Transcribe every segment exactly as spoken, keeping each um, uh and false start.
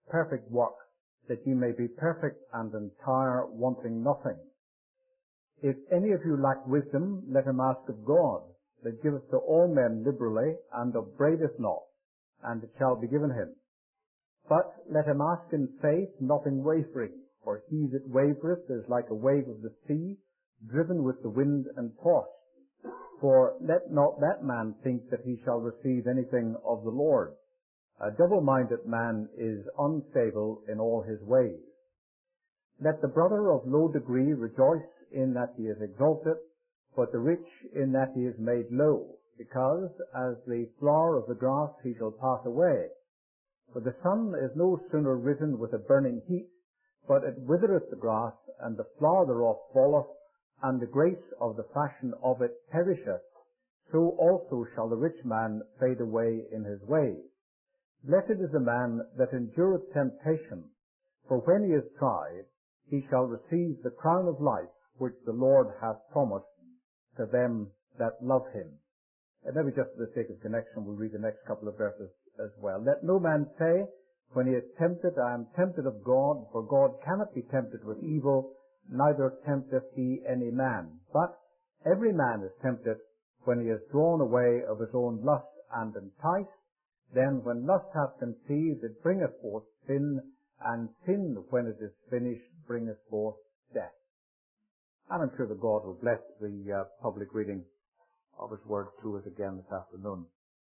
perfect work, that ye may be perfect and entire, wanting nothing. If any of you lack wisdom, let him ask of God, that giveth to all men liberally, and upbraideth not, and it shall be given him. But let him ask in faith, nothing wavering, for he that wavereth is like a wave of the sea, driven with the wind and tossed. For let not that man think that he shall receive anything of the Lord. A double-minded man is unstable in all his ways. Let the brother of low degree rejoice in that he is exalted, but the rich in that he is made low, because as the flower of the grass he shall pass away. For the sun is no sooner risen with a burning heat, but it withereth the grass, and the flower thereof falleth, and the grace of the fashion of it perisheth. So also shall the rich man fade away in his ways. Blessed is the man that endureth temptation, for when he is tried, he shall receive the crown of life which the Lord hath promised to them that love him. And maybe just for the sake of connection, we'll read the next couple of verses as well. Let no man say, when he is tempted, I am tempted of God, for God cannot be tempted with evil, neither tempteth he any man. But every man is tempted when he is drawn away of his own lust and enticed. Then when lust hath conceived, it bringeth forth sin, and sin, when it is finished, bringeth forth death. And I'm sure that God will bless the uh, public reading of his word to us again this afternoon.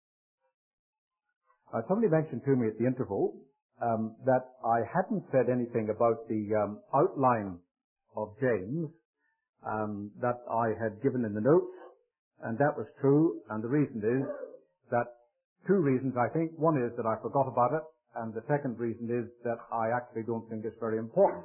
Uh, somebody mentioned to me at the interval um, that I hadn't said anything about the um, outline of James um, that I had given in the notes, and that was true, and the reason is that two reasons, I think. One is that I forgot about it, and the second reason is that I actually don't think it's very important.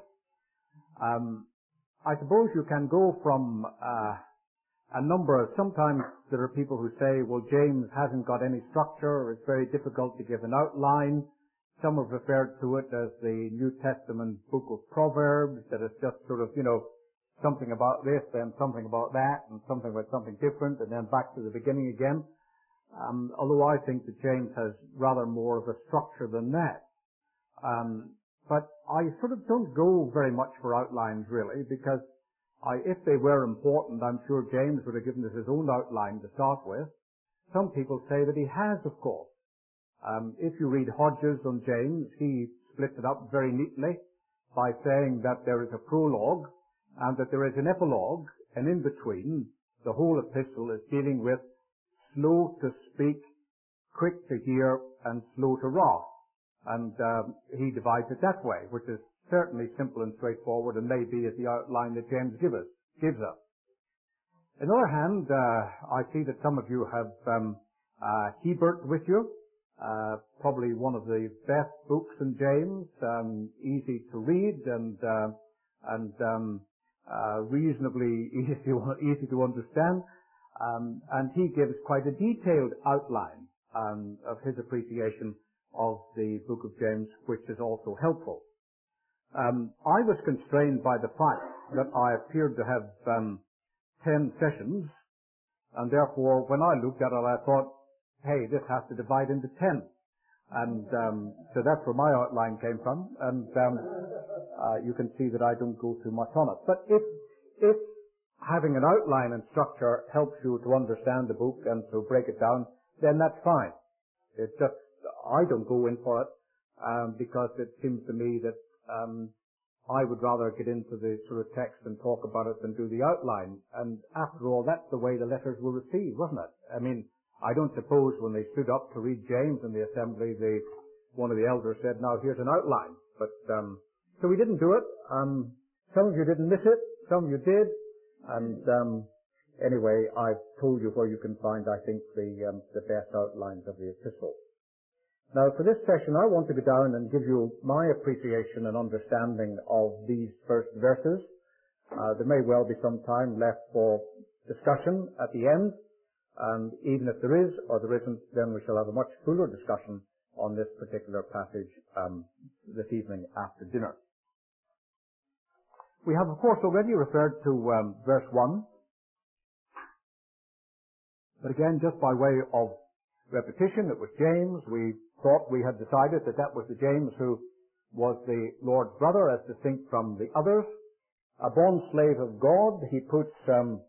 Um, I suppose you can go from uh, a number of, sometimes there are people who say, well, James hasn't got any structure, or it's very difficult to give an outline. Some have referred to it as the New Testament book of Proverbs, that it's just sort of, you know, something about this, then something about that, and something about something different, and then back to the beginning again. Um, although I think that James has rather more of a structure than that. Um, but I sort of don't go very much for outlines, really, because I, if they were important, I'm sure James would have given us his own outline to start with. Some people say that he has, of course. Um, if you read Hodges on James, he splits it up very neatly by saying that there is a prologue and that there is an epilogue, and in between, the whole epistle is dealing with slow to speak, quick to hear, and slow to wrath. And um, he divides it that way, which is certainly simple and straightforward, and maybe is the outline that James give us, gives us. On the other hand, uh, I see that some of you have um, uh, Hebert with you, uh, probably one of the best books in James, um, easy to read and uh, and um, uh, reasonably easy to, easy to understand. Um, and he gives quite a detailed outline um, of his appreciation of the book of James, which is also helpful. Um, I was constrained by the fact that I appeared to have um, ten sessions, and therefore when I looked at it I thought, hey, this has to divide into ten. And um, so that's where my outline came from, and um, uh, you can see that I don't go too much on it. But if, if having an outline and structure helps you to understand the book and to break it down, then that's fine. It just, I don't go in for it, um, because it seems to me that um, I would rather get into the sort of text and talk about it than do the outline. And after all, that's the way the letters were received, wasn't it? I mean, I don't suppose when they stood up to read James in the assembly, the one of the elders said, now here's an outline. But um, so we didn't do it. Um, some of you didn't miss it. Some of you did. And um, anyway, I've told you where you can find, I think, the um, the best outlines of the epistle. Now, for this session, I want to go down and give you my appreciation and understanding of these first verses. Uh, there may well be some time left for discussion at the end, and even if there is or there isn't, then we shall have a much fuller discussion on this particular passage um, this evening after dinner. We have, of course, already referred to um, verse one, but again, just by way of repetition, it was James. We thought we had decided that that was the James who was the Lord's brother as distinct from the others. A born slave of God, he puts um,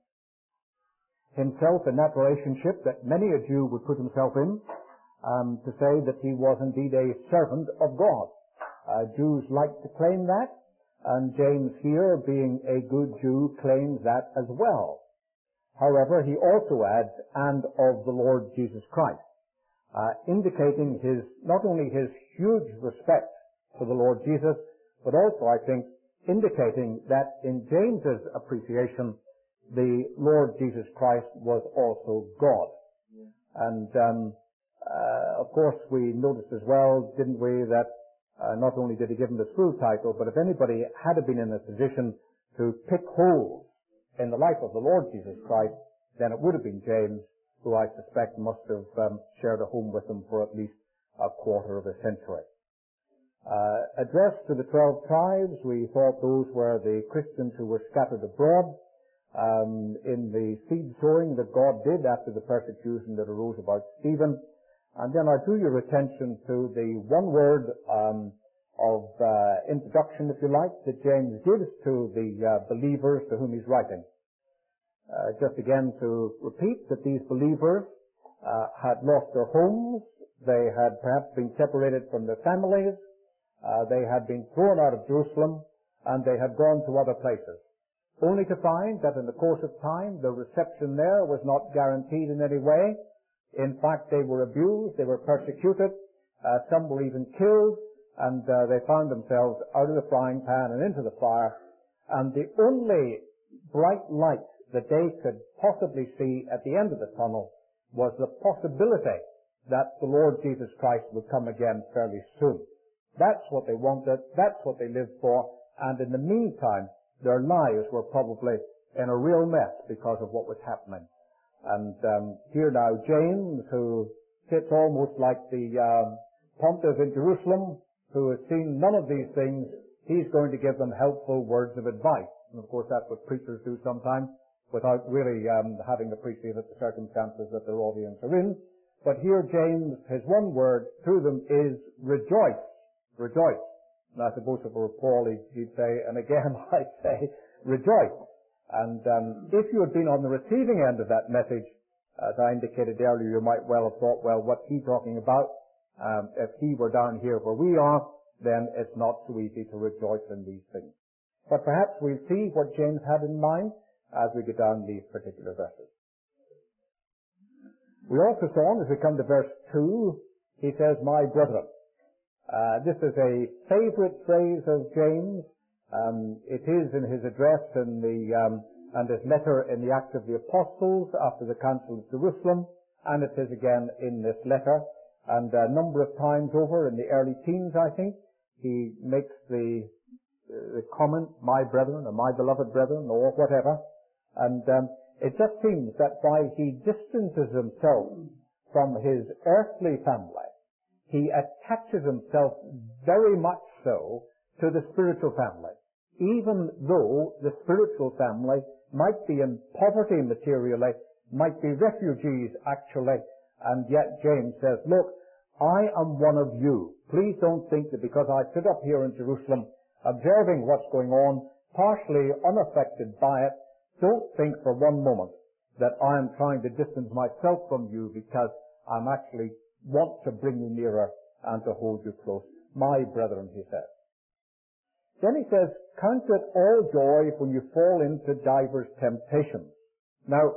himself in that relationship that many a Jew would put himself in, um, to say that he was indeed a servant of God. Uh, Jews like to claim that, and James here, being a good Jew, claims that as well. However, he also adds, and of the Lord Jesus Christ, uh, indicating his, not only his huge respect for the Lord Jesus, but also, I think, indicating that in James's appreciation, the Lord Jesus Christ was also God. Yeah. And, um, uh, of course, we noticed as well, didn't we, that uh, not only did he give him the full title, but if anybody had been in a position to pick holes in the life of the Lord Jesus Christ, then it would have been James, who I suspect must have um, shared a home with him for at least a quarter of a century. Uh, addressed to the twelve tribes, we thought those were the Christians who were scattered abroad um, in the seed sowing that God did after the persecution that arose about Stephen. And then I drew your attention to the one word um, of uh, introduction, if you like, that James gives to the uh, believers to whom he's writing. Uh, just again to repeat that these believers uh, had lost their homes, they had perhaps been separated from their families, uh, they had been thrown out of Jerusalem, and they had gone to other places, only to find that in the course of time the reception there was not guaranteed in any way. In fact, they were abused, they were persecuted, uh, some were even killed, and uh, they found themselves out of the frying pan and into the fire, and the only bright light that they could possibly see at the end of the tunnel was the possibility that the Lord Jesus Christ would come again fairly soon. That's what they wanted, that's what they lived for, and in the meantime, their lives were probably in a real mess because of what was happening. And um, here now James, who sits almost like the um, pontiff in Jerusalem, who has seen none of these things, he's going to give them helpful words of advice. And of course that's what preachers do sometimes, without really um, having appreciated the circumstances that their audience are in. But here James, his one word to them is rejoice. Rejoice. And I suppose if it were Paul, he'd say, and again I say, rejoice. And um, if you had been on the receiving end of that message, as I indicated earlier, you might well have thought, well, what's he talking about? Um, if he were down here where we are, then it's not so easy to rejoice in these things. But perhaps we'll see what James had in mind as we get down these particular verses. We also saw, as we come to verse two, he says, my brethren. Uh, this is a favorite phrase of James. Um, it is in his address in the, um, and his letter in the Acts of the Apostles after the Council of Jerusalem, and it is again in this letter. And a number of times over in the early teens, I think, he makes the, the comment, my brethren, or my beloved brethren, or whatever. And um, it just seems that while he distances himself from his earthly family, he attaches himself very much so to the spiritual family, even though the spiritual family might be in poverty materially, might be refugees actually, and yet James says, look, I am one of you. Please don't think that because I sit up here in Jerusalem observing what's going on, partially unaffected by it, don't think for one moment that I am trying to distance myself from you because I'm actually want to bring you nearer and to hold you close. My brethren, he says. Then he says, count it all joy when you fall into divers temptations. Now,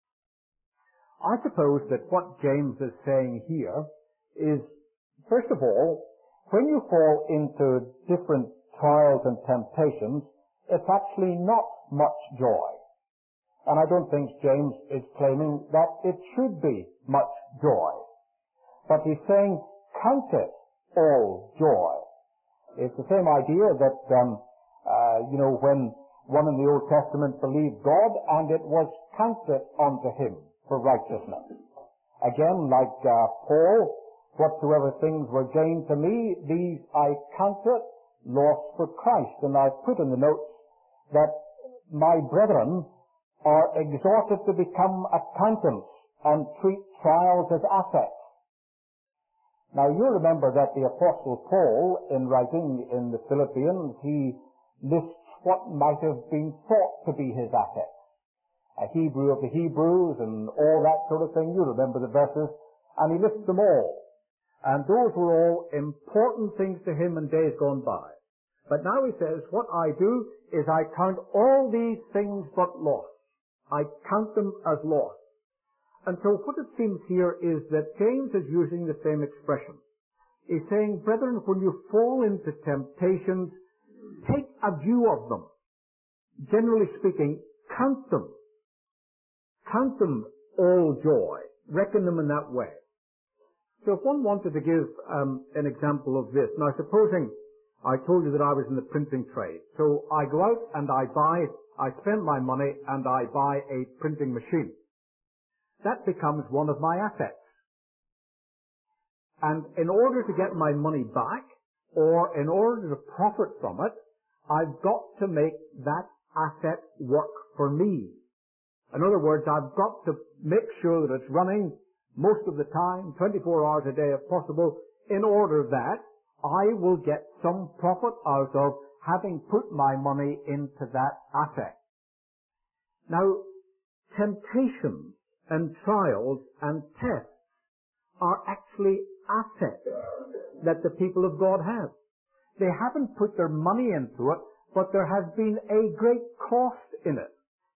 I suppose that what James is saying here is, first of all, when you fall into different trials and temptations, it's actually not much joy. And I don't think James is claiming that it should be much joy. But he's saying, count it all joy. It's the same idea that, um, uh, you know, when one in the Old Testament believed God and it was counted unto him for righteousness. Again, like uh, Paul, whatsoever things were gained to me, these I counted loss for Christ. And I put in the notes that my brethren are exhorted to become accountants and treat trials as assets. Now you remember that the Apostle Paul, in writing in the Philippians, he lists what might have been thought to be his assets. A Hebrew of the Hebrews and all that sort of thing. You remember the verses. And he lists them all. And those were all important things to him in days gone by. But now he says, what I do is I count all these things but loss. I count them as loss. And so what it seems here is that James is using the same expression. He's saying, brethren, when you fall into temptations, take a view of them. Generally speaking, count them. Count them all joy. Reckon them in that way. So if one wanted to give um, an example of this, now supposing I told you that I was in the printing trade. So I go out and I buy, I spend my money and I buy a printing machine. That becomes one of my assets. And in order to get my money back, or in order to profit from it, I've got to make that asset work for me. In other words, I've got to make sure that it's running most of the time, twenty-four hours a day if possible, in order that I will get some profit out of having put my money into that asset. Now, temptations and trials and tests are actually assets that the people of God have. They haven't put their money into it, but there has been a great cost in it.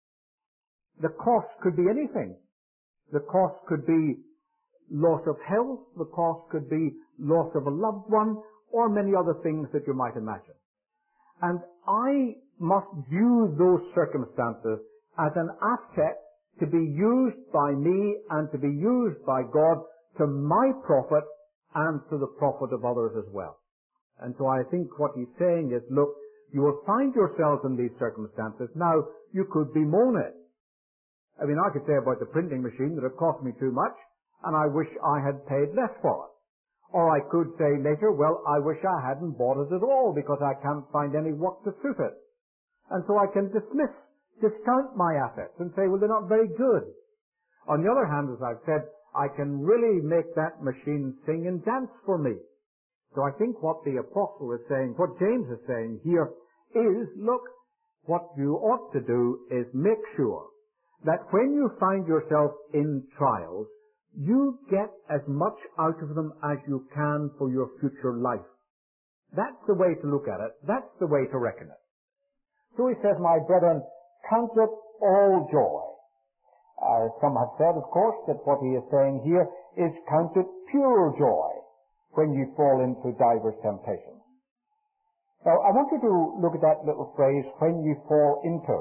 The cost could be anything. The cost could be loss of health, the cost could be loss of a loved one, or many other things that you might imagine. And I must view those circumstances as an asset to be used by me and to be used by God to my profit and to the profit of others as well. And so I think what he's saying is, look, you will find yourselves in these circumstances. Now, you could bemoan it. I mean, I could say about the printing machine that it cost me too much, and I wish I had paid less for it. Or I could say later, well, I wish I hadn't bought it at all because I can't find any work to suit it. And so I can dismiss, discount my assets and say, well, they're not very good. On the other hand, as I've said, I can really make that machine sing and dance for me. So I think what the apostle is saying, what James is saying here is, look, what you ought to do is make sure that when you find yourself in trials, you get as much out of them as you can for your future life. That's the way to look at it. That's the way to reckon it. So he says, my brethren, count it all joy. Uh, some have said, of course, that what he is saying here is count it pure joy when you fall into diverse temptations. Now, I want you to look at that little phrase, when you fall into.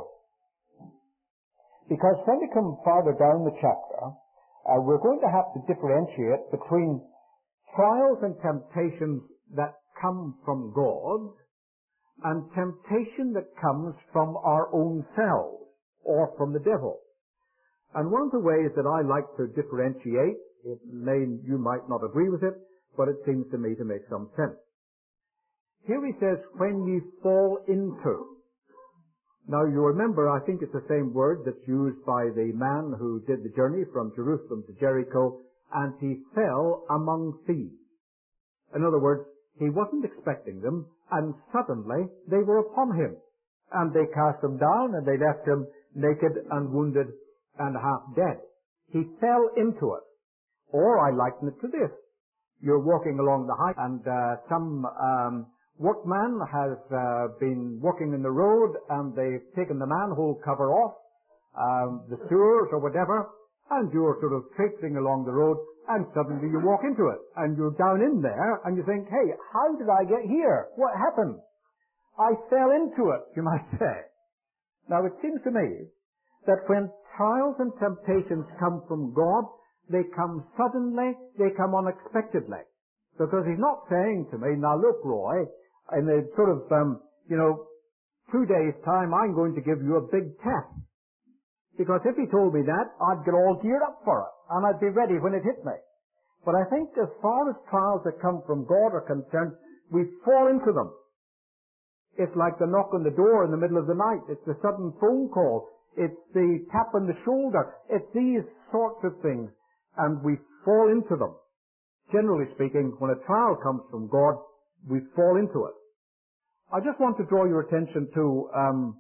Because when we come farther down the chapter, uh, we're going to have to differentiate between trials and temptations that come from God and temptation that comes from our own selves or from the devil. And one of the ways that I like to differentiate, it may, you might not agree with it, but it seems to me to make some sense. Here he says, when ye fall into. Now you remember, I think it's the same word that's used by the man who did the journey from Jerusalem to Jericho, and he fell among thieves. In other words, he wasn't expecting them, and suddenly they were upon him. And they cast him down, and they left him naked and wounded and half dead. He fell into it. Or I liken it to this. You're walking along the highway, and uh, some um, workman has uh, been working in the road, and they've taken the manhole cover off, um, the sewers or whatever, and you're sort of traipsing along the road, and suddenly you walk into it, and you're down in there, and you think, hey, how did I get here? What happened? I fell into it, you might say. Now, it seems to me that when trials and temptations come from God, they come suddenly, they come unexpectedly. Because he's not saying to me, now look, Roy, in a sort of, um, you know, two days' time, I'm going to give you a big test. Because if he told me that, I'd get all geared up for it, and I'd be ready when it hit me. But I think as far as trials that come from God are concerned, we fall into them. It's like the knock on the door in the middle of the night. It's the sudden phone call. It's the tap on the shoulder. It's these sorts of things. And we fall into them. generally speaking, when a trial comes from God, we fall into it. I just want to draw your attention to um,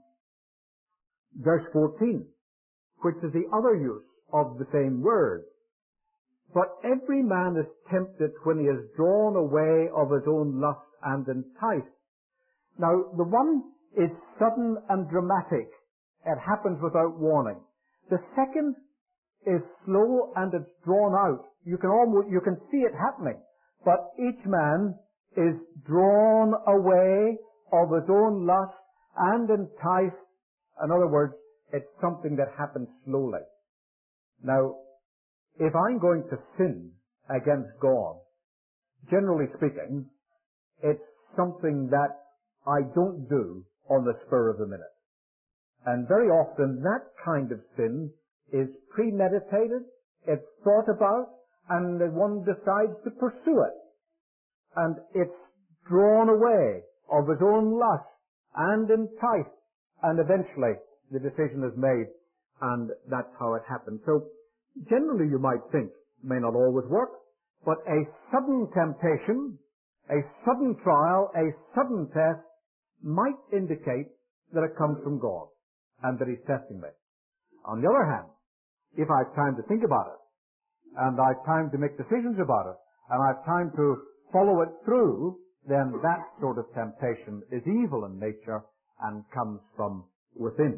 verse fourteen, which is the other use of the same word. But every man is tempted when he is drawn away of his own lust and enticed. Now, the one is sudden and dramatic. It happens without warning. The second is slow and it's drawn out. You can almost, you can see it happening. But each man is drawn away of his own lust and enticed. In other words, it's something that happens slowly. Now, if I'm going to sin against God, generally speaking, it's something that I don't do on the spur of the minute. And very often that kind of sin is premeditated, it's thought about, and one decides to pursue it. And it's drawn away of his own lust and enticed, and eventually the decision is made, and that's how it happens. So generally you might think, may not always work, but a sudden temptation, a sudden trial, a sudden test might indicate that it comes from God and that He's testing me. On the other hand, if I have time to think about it, and I have time to make decisions about it, and I have time to follow it through, then that sort of temptation is evil in nature and comes from within.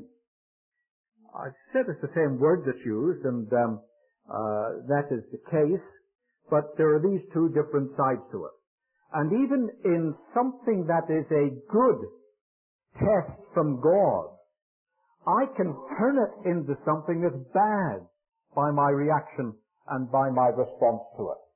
I said it's the same word that's used, and um, uh, that is the case, but there are these two different sides to it. And even in something that is a good test from God, I can turn it into something that's bad by my reaction and by my response to it.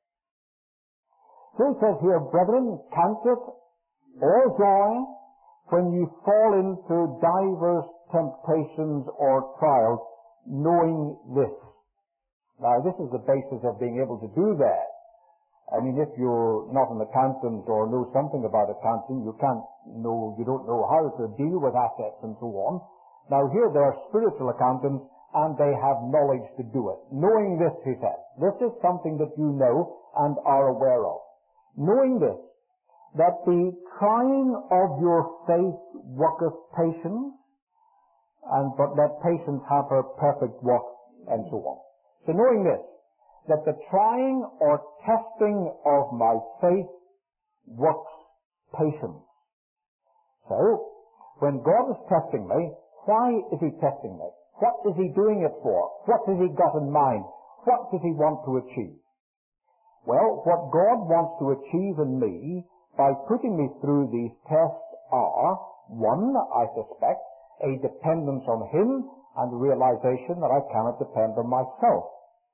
So it says here, brethren, count it all joy when you fall into divers temptations or trials, knowing this. Now, this is the basis of being able to do that. I mean, if you're not an accountant or know something about accounting, you can't know, you don't know how to deal with assets and so on. Now, here there are spiritual accountants, and they have knowledge to do it. Knowing this, he says, this is something that you know and are aware of. Knowing this, that the trying of your faith worketh patience, and but let patience have her perfect work, and so on. So knowing this, that the trying or testing of my faith works patience. So, when God is testing me, why is He testing me? What is He doing it for? What has He got in mind? What does He want to achieve? Well, what God wants to achieve in me by putting me through these tests are, one, I suspect, a dependence on Him and the realization that I cannot depend on myself.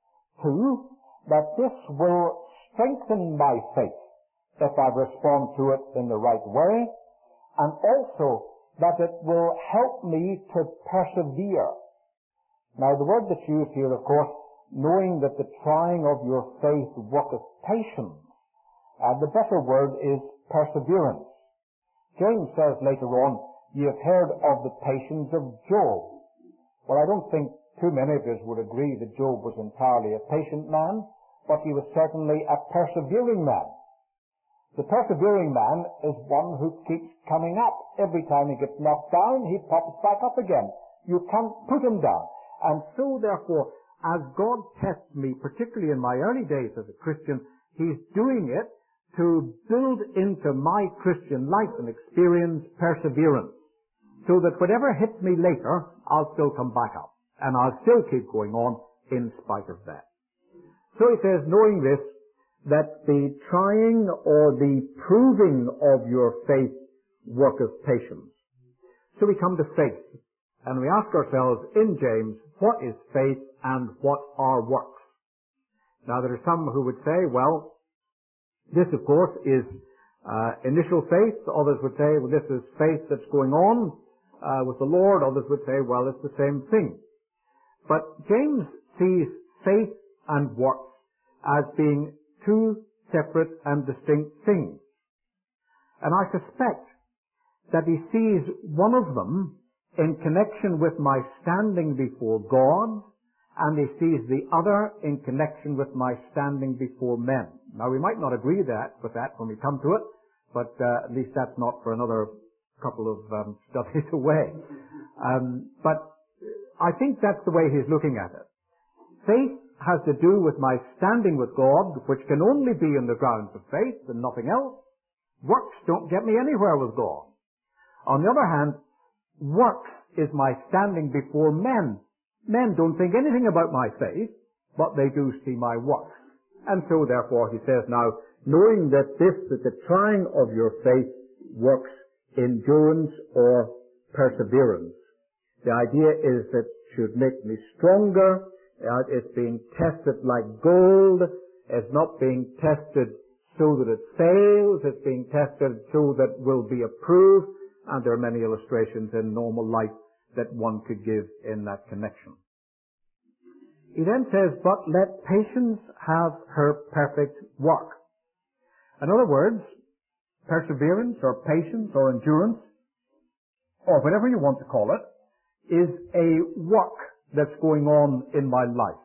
Two, that this will strengthen my faith if I respond to it in the right way, and also that it will help me to persevere. Now, the word that's used here, of course, knowing that the trying of your faith worketh patience, uh, the better word is perseverance. James says later on, ye have heard of the patience of Job. Well, I don't think too many of us would agree that Job was entirely a patient man, but he was certainly a persevering man. The persevering man is one who keeps coming up. Every time he gets knocked down, he pops back up again. You can't put him down. And so, therefore, as God tests me, particularly in my early days as a Christian, He's doing it to build into my Christian life and experience perseverance, so that whatever hits me later, I'll still come back up. And I'll still keep going on in spite of that. So he says, knowing this, that the trying or the proving of your faith worketh patience. So we come to faith, and we ask ourselves in James, what is faith and what are works? Now there are some who would say, well, this of course is uh, initial faith. Others would say, well, this is faith that's going on uh, with the Lord. Others would say, well, it's the same thing. But James sees faith and works as being two separate and distinct things. And I suspect that he sees one of them in connection with my standing before God and he sees the other in connection with my standing before men. Now, we might not agree that with that when we come to it, but uh, at least that's not for another couple of um, studies away. Um, but I think that's the way he's looking at it. Faith has to do with my standing with God, which can only be on the grounds of faith and nothing else. Works don't get me anywhere with God. On the other hand, works is my standing before men. Men don't think anything about my faith, but they do see my works. And so therefore he says now, knowing that this, that the trying of your faith works endurance or perseverance. The idea is that it should make me stronger. Uh, it's being tested like gold. It's not being tested so that it fails. It's being tested so that it will be approved. And there are many illustrations in normal life that one could give in that connection. He then says, but let patience have her perfect work. In other words, perseverance or patience or endurance, or whatever you want to call it, is a work that's going on in my life.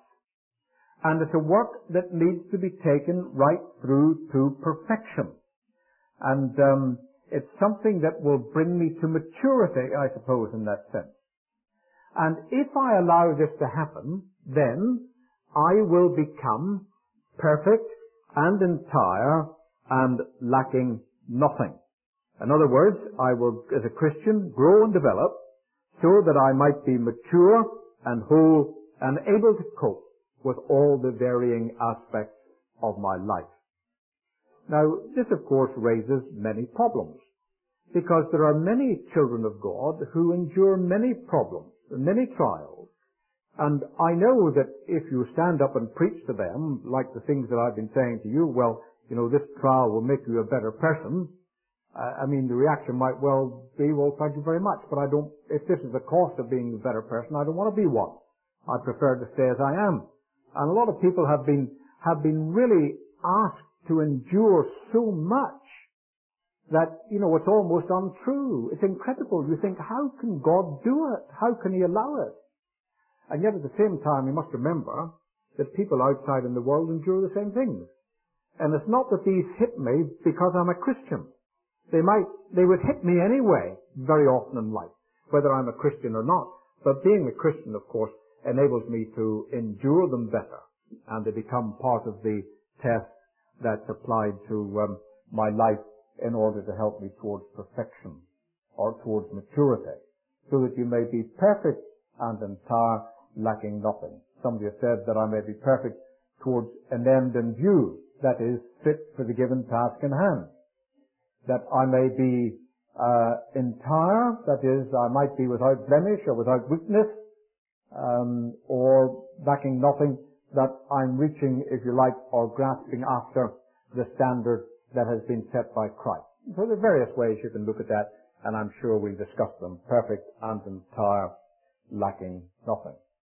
And it's a work that needs to be taken right through to perfection. And um, it's something that will bring me to maturity, I suppose, in that sense. And if I allow this to happen, then I will become perfect and entire and lacking nothing. In other words, I will, as a Christian, grow and develop so that I might be mature and whole and able to cope with all the varying aspects of my life. Now, this of course raises many problems, because there are many children of God who endure many problems, many trials, and I know that if you stand up and preach to them, like the things that I've been saying to you, well, you know, this trial will make you a better person, uh, I mean, the reaction might well be, well, thank you very much, but I don't, if this is the cost of being a better person, I don't want to be one. I prefer to stay as I am. And a lot of people have been, have been really asked to endure so much that, you know, it's almost untrue. It's incredible. You think, how can God do it? How can He allow it? And yet at the same time, we must remember that people outside in the world endure the same things. And it's not that these hit me because I'm a Christian. They might, they would hit me anyway, very often in life, whether I'm a Christian or not. But being a Christian, of course, enables me to endure them better, and they become part of the test that's applied to um, my life in order to help me towards perfection or towards maturity, so that you may be perfect and entire, lacking nothing. Somebody has said that I may be perfect towards an end in view, that is, fit for the given task in hand. That I may be uh, entire, that is, I might be without blemish or without weakness, um, or lacking nothing, that I'm reaching, if you like, or grasping after the standard that has been set by Christ. So there are various ways you can look at that, and I'm sure we'll discuss them. Perfect and entire, lacking nothing.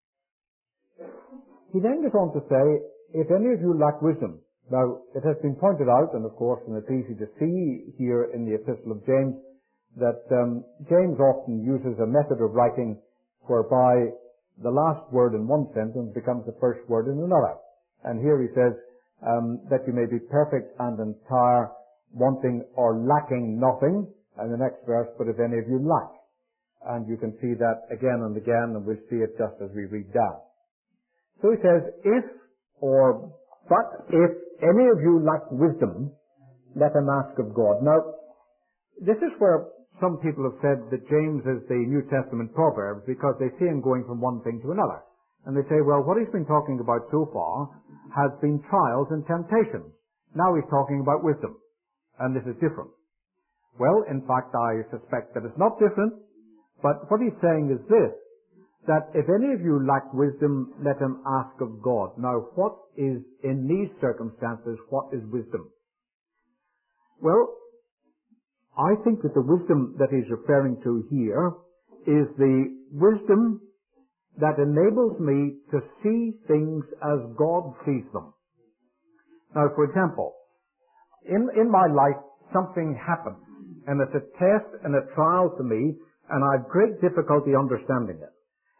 He then goes on to say, if any of you lack wisdom. Now, it has been pointed out, and of course, and it's easy to see here in the Epistle of James, that um, James often uses a method of writing whereby the last word in one sentence becomes the first word in another. And here he says, um, that you may be perfect and entire, wanting or lacking nothing, and the next verse, but if any of you lack. And you can see that again and again, and we'll see it just as we read down. So he says, if, or, but if any of you lack wisdom, let him ask of God. Now, this is where some people have said that James is the New Testament Proverbs, because they see him going from one thing to another. And they say, well, what he's been talking about so far has been trials and temptations. Now he's talking about wisdom. And this is different. Well, in fact, I suspect that it's not different, but what he's saying is this, that if any of you lack wisdom, let him ask of God. Now, what is, in these circumstances, what is wisdom? Well, I think that the wisdom that he's referring to here is the wisdom that enables me to see things as God sees them. Now, for example, in, in my life, something happens, and it's a test and a trial to me, and I have great difficulty understanding it.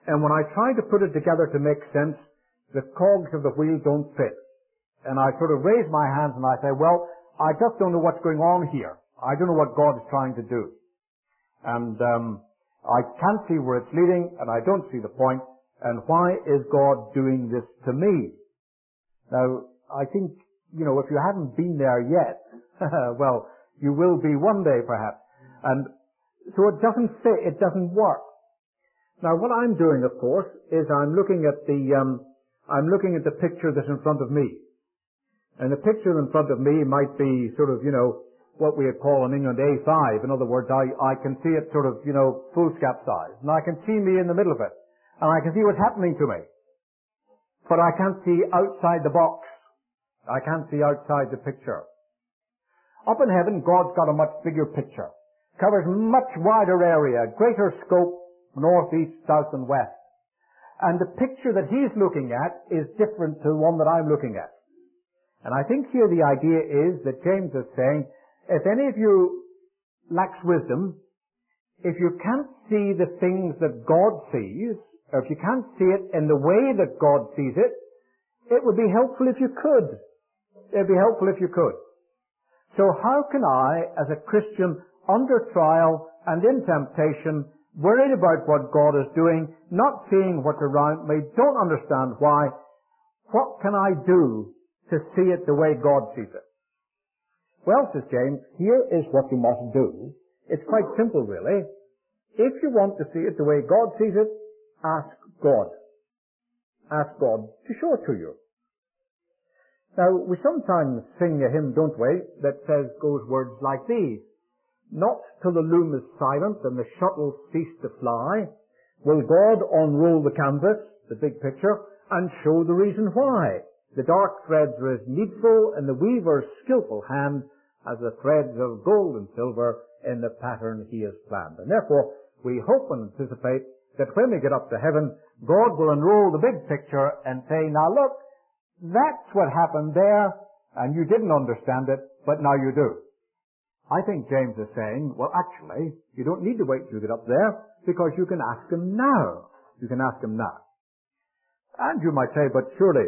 And when I try to put it together to make sense, the cogs of the wheel don't fit. And I sort of raise my hands and I say, well, I just don't know what's going on here. I don't know what God is trying to do. And um, I can't see where it's leading, and I don't see the point. And why is God doing this to me? Now, I think, you know, if you haven't been there yet, well, you will be one day perhaps. And so it doesn't fit, it doesn't work. Now, what I'm doing, of course, is I'm looking at the, um, I'm looking at the picture that's in front of me. And the picture in front of me might be sort of, you know, what we would call in England A five. In other words, I, I can see it sort of, you know, foolscap size. And I can see me in the middle of it. And I can see what's happening to me. But I can't see outside the box. I can't see outside the picture. Up in heaven, God's got a much bigger picture. Covers much wider area, greater scope, north, east, south, and west. And the picture that He's looking at is different to the one that I'm looking at. And I think here the idea is that James is saying, if any of you lacks wisdom, if you can't see the things that God sees, or if you can't see it in the way that God sees it, it would be helpful if you could. It would be helpful if you could. So how can I, as a Christian, under trial and in temptation, worried about what God is doing, not seeing what's around me, don't understand why, what can I do to see it the way God sees it? Well, says James, here is what you must do. It's quite simple, really. If you want to see it the way God sees it, ask God. Ask God to show it to you. Now, we sometimes sing a hymn, don't we, that says, goes words like these. Not till the loom is silent and the shuttle cease to fly, will God unroll the canvas, the big picture, and show the reason why. The dark threads are as needful in the weaver's skillful hand as the threads of gold and silver in the pattern He has planned. And therefore, we hope and anticipate that when we get up to heaven, God will unroll the big picture and say, now look, that's what happened there, and you didn't understand it, but now you do. I think James is saying, well, actually, you don't need to wait till you get up there, because you can ask Him now. You can ask Him now. And you might say, but surely,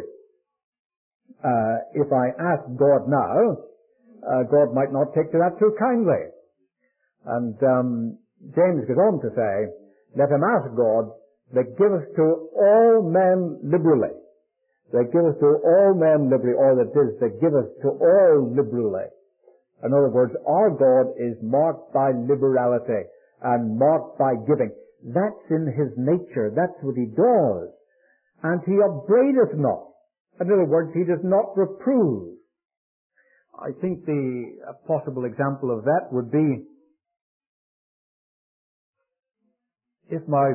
Uh, if I ask God now, uh, God might not take to that too kindly. And um, James goes on to say, let him ask God that giveth to all men liberally. That giveth to all men liberally, or that is, that giveth to all liberally. In other words, our God is marked by liberality and marked by giving. That's in His nature. That's what He does. And He upbraideth not. In other words, He does not reprove. I think the a possible example of that would be if my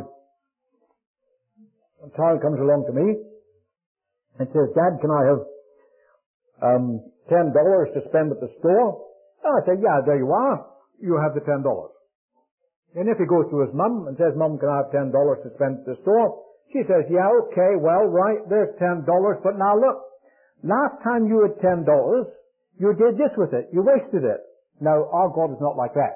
child comes along to me and says, Dad, can I have um, ten dollars to spend at the store? And I say, yeah, there you are. You have the ten dollars. And if he goes to his mum and says, Mum, can I have ten dollars to spend at the store? She says, yeah, okay, well, right, there's ten dollars, but now look, last time you had ten dollars, you did this with it. You wasted it. Now, our God is not like that.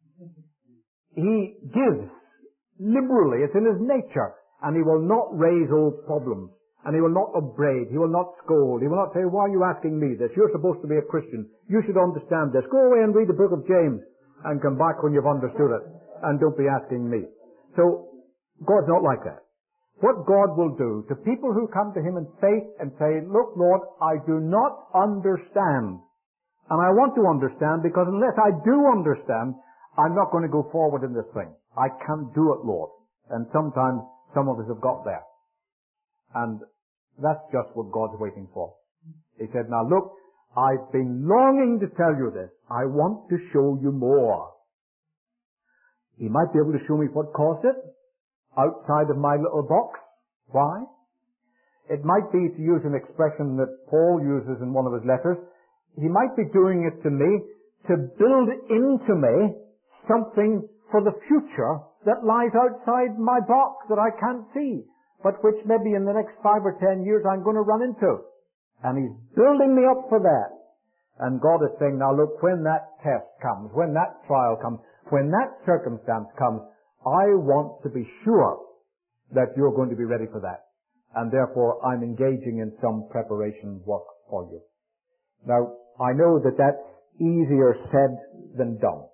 He gives liberally. It's in His nature. And He will not raise old problems. And He will not upbraid. He will not scold. He will not say, why are you asking me this? You're supposed to be a Christian. You should understand this. Go away and read the book of James and come back when you've understood it. And don't be asking me. So, God's not like that. What God will do to people who come to Him in faith and say, look, Lord, I do not understand. And I want to understand, because unless I do understand, I'm not going to go forward in this thing. I can't do it, Lord. And sometimes some of us have got there. And that's just what God's waiting for. He said, now look, I've been longing to tell you this. I want to show you more. He might be able to show me what caused it. Outside of my little box. Why? It might be, to use an expression that Paul uses in one of his letters, he might be doing it to me to build into me something for the future that lies outside my box that I can't see, but which maybe in the next five or ten years I'm going to run into. And He's building me up for that. And God is saying, now look, when that test comes, when that trial comes, when that circumstance comes, I want to be sure that you're going to be ready for that. And therefore, I'm engaging in some preparation work for you. Now, I know that that's easier said than done.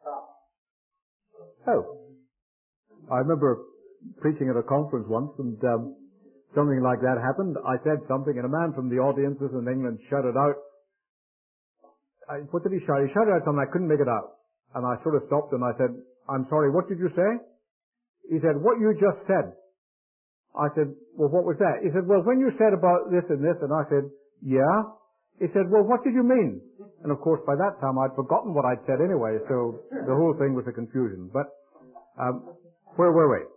Oh. I remember preaching at a conference once, and um, something like that happened. I said something, and a man from the audiences in England shouted out, I, what did he shout? He shouted out something, I couldn't make it out. And I sort of stopped and I said, I'm sorry, what did you say? He said, what you just said. I said, well, what was that? He said, well, when you said about this and this, and I said, yeah. He said, well, what did you mean? And of course, by that time, I'd forgotten what I'd said anyway, so the whole thing was a confusion. But, um, where were we?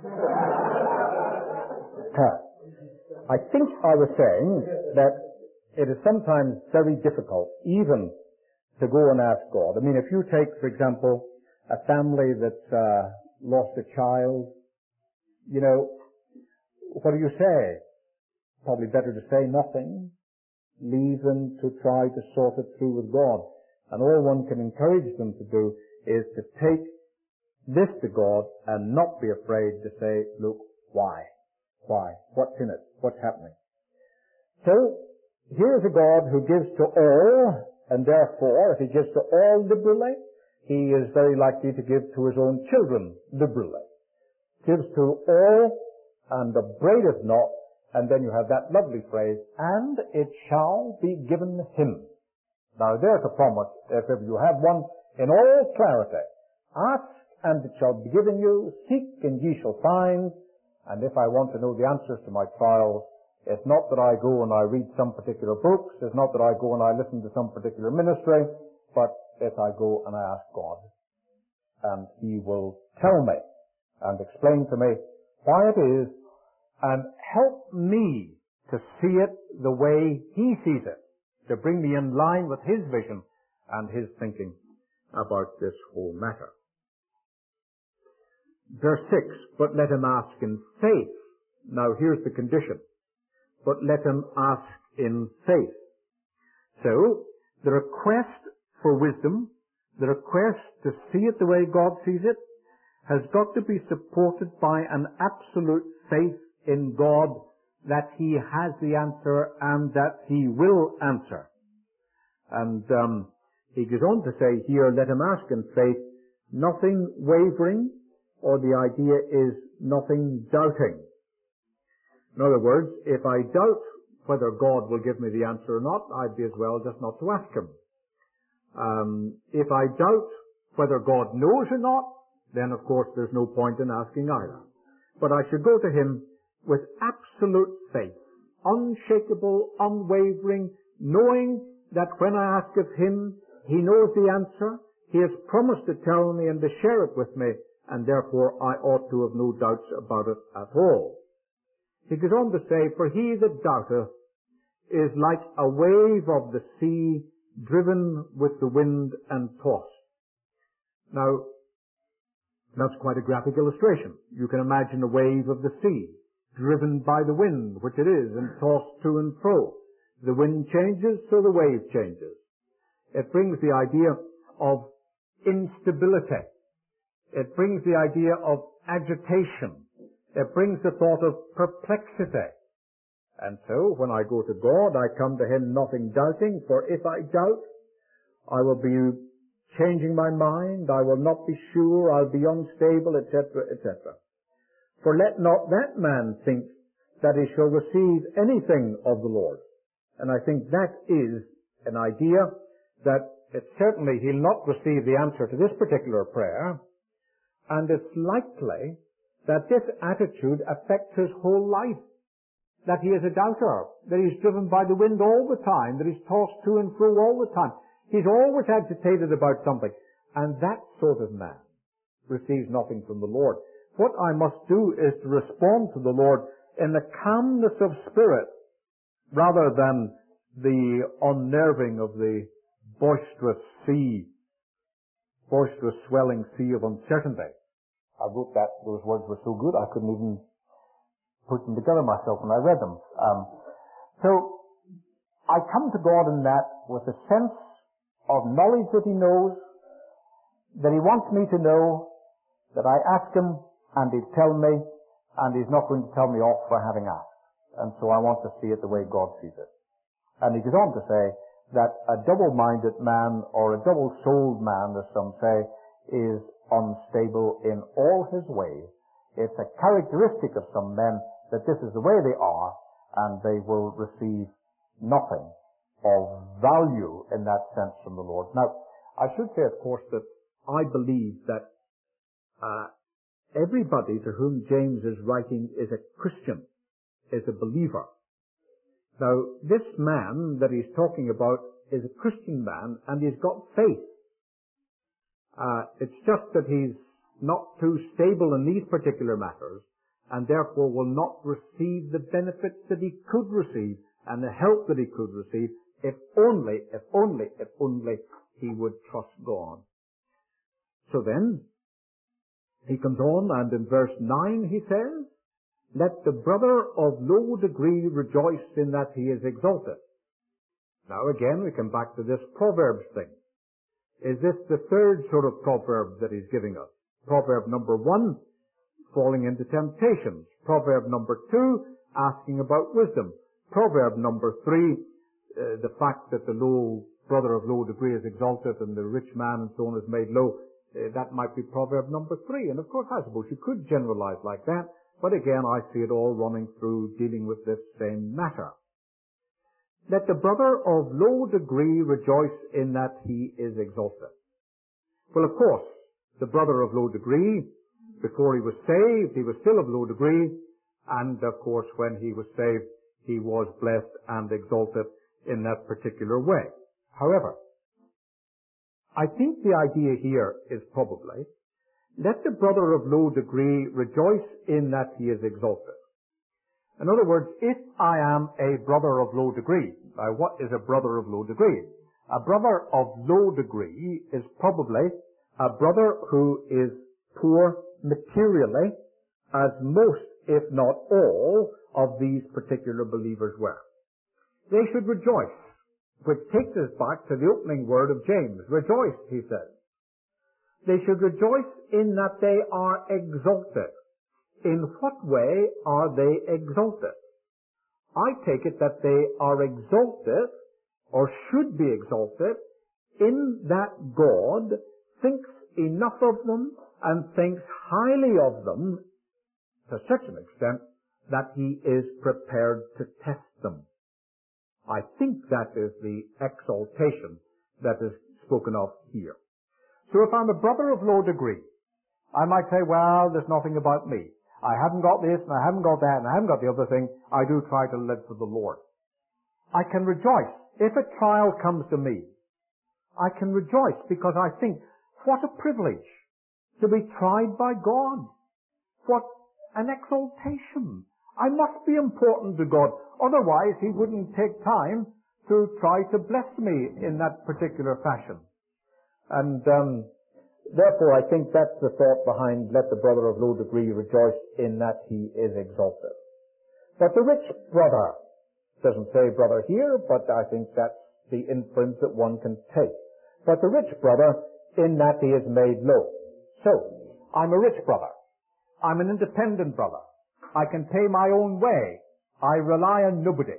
I think I was saying that it is sometimes very difficult, even to go and ask God. I mean, if you take, for example, a family that's uh, lost a child, you know, what do you say? Probably better to say nothing. Leave them to try to sort it through with God. And all one can encourage them to do is to take this to God and not be afraid to say, look, why? Why? What's in it? What's happening? So, here's a God who gives to all, and therefore, if he gives to all liberally, he is very likely to give to his own children liberally. Gives to all, and upbraideth not, and then you have that lovely phrase, and it shall be given him. Now there's a promise, if ever you have one, in all clarity. Ask, and it shall be given you. Seek, and ye shall find. And if I want to know the answers to my trials, it's not that I go and I read some particular books, it's not that I go and I listen to some particular ministry, but it's I go and I ask God. And he will tell me and explain to me why it is, and help me to see it the way he sees it, to bring me in line with his vision and his thinking about this whole matter. Verse six, but let him ask in faith. Now here's the condition. But let him ask in faith. So, the request for wisdom, the request to see it the way God sees it, has got to be supported by an absolute faith in God that he has the answer and that he will answer. And um, he goes on to say here, let him ask in faith, nothing wavering, or the idea is nothing doubting. In other words, if I doubt whether God will give me the answer or not, I'd be as well just not to ask him. Um, if I doubt whether God knows or not, then of course there's no point in asking either. But I should go to him with absolute faith, unshakable, unwavering, knowing that when I ask of him, he knows the answer, he has promised to tell me and to share it with me, and therefore I ought to have no doubts about it at all. He goes on to say, for he that doubteth is like a wave of the sea driven with the wind and tossed. Now, that's quite a graphic illustration. You can imagine a wave of the sea driven by the wind, which it is, and tossed to and fro. The wind changes, so the wave changes. It brings the idea of instability. It brings the idea of agitation. It brings the thought of perplexity. And so, when I go to God, I come to him nothing doubting, for if I doubt, I will be changing my mind, I will not be sure, I'll be unstable, et cetera, et cetera. For let not that man think that he shall receive anything of the Lord. And I think that is an idea that it certainly he'll not receive the answer to this particular prayer, and it's likely that this attitude affects his whole life. That he is a doubter, that he's driven by the wind all the time, that he's tossed to and fro all the time. He's always agitated about something. And that sort of man receives nothing from the Lord. What I must do is to respond to the Lord in the calmness of spirit, rather than the unnerving of the boisterous sea, boisterous swelling sea of uncertainty. I wrote that, those words were so good I couldn't even put them together myself when I read them. Um, so, I come to God in that with a sense of knowledge that he knows, that he wants me to know, that I ask him and he'll tell me, and he's not going to tell me off for having asked. And so I want to see it the way God sees it. And he goes on to say that a double-minded man, or a double-souled man, as some say, is unstable in all his ways. It's a characteristic of some men that this is the way they are, and they will receive nothing of value in that sense from the Lord. Now, I should say, of course, that I believe that uh, everybody to whom James is writing is a Christian, is a believer. Now, this man that he's talking about is a Christian man, and he's got faith. Uh, it's just that he's not too stable in these particular matters, and therefore will not receive the benefits that he could receive, and the help that he could receive, if only, if only, if only he would trust God. So then, he comes on, and in verse nine he says, "Let the brother of low degree rejoice in that he is exalted." Now again, we come back to this Proverbs thing. Is this the third sort of proverb that he's giving us? Proverb number one, falling into temptations. Proverb number two, asking about wisdom. Proverb number three, uh, the fact that the low brother of low degree is exalted and the rich man and so on is made low. Uh, that might be proverb number three. And of course, I suppose you could generalize like that. But again, I see it all running through dealing with this same matter. Let the brother of low degree rejoice in that he is exalted. Well, of course, the brother of low degree, before he was saved, he was still of low degree, and of course, when he was saved, he was blessed and exalted in that particular way. However, I think the idea here is probably, let the brother of low degree rejoice in that he is exalted. In other words, if I am a brother of low degree, now what is a brother of low degree? A brother of low degree is probably a brother who is poor materially, as most, if not all, of these particular believers were. They should rejoice, which takes us back to the opening word of James. Rejoice, he says. They should rejoice in that they are exalted. In what way are they exalted? I take it that they are exalted, or should be exalted, in that God thinks enough of them and thinks highly of them to such an extent that he is prepared to test them. I think that is the exaltation that is spoken of here. So if I'm a brother of low degree, I might say, well, there's nothing about me. I haven't got this, and I haven't got that, and I haven't got the other thing. I do try to live for the Lord. I can rejoice. If a trial comes to me, I can rejoice because I think, what a privilege to be tried by God. What an exaltation. I must be important to God. Otherwise, he wouldn't take time to try to bless me in that particular fashion. And um, therefore, I think that's the thought behind let the brother of low degree rejoice in that he is exalted. But the rich brother, doesn't say brother here, but I think that's the inference that one can take. But the rich brother in that he is made low. So, I'm a rich brother. I'm an independent brother. I can pay my own way. I rely on nobody.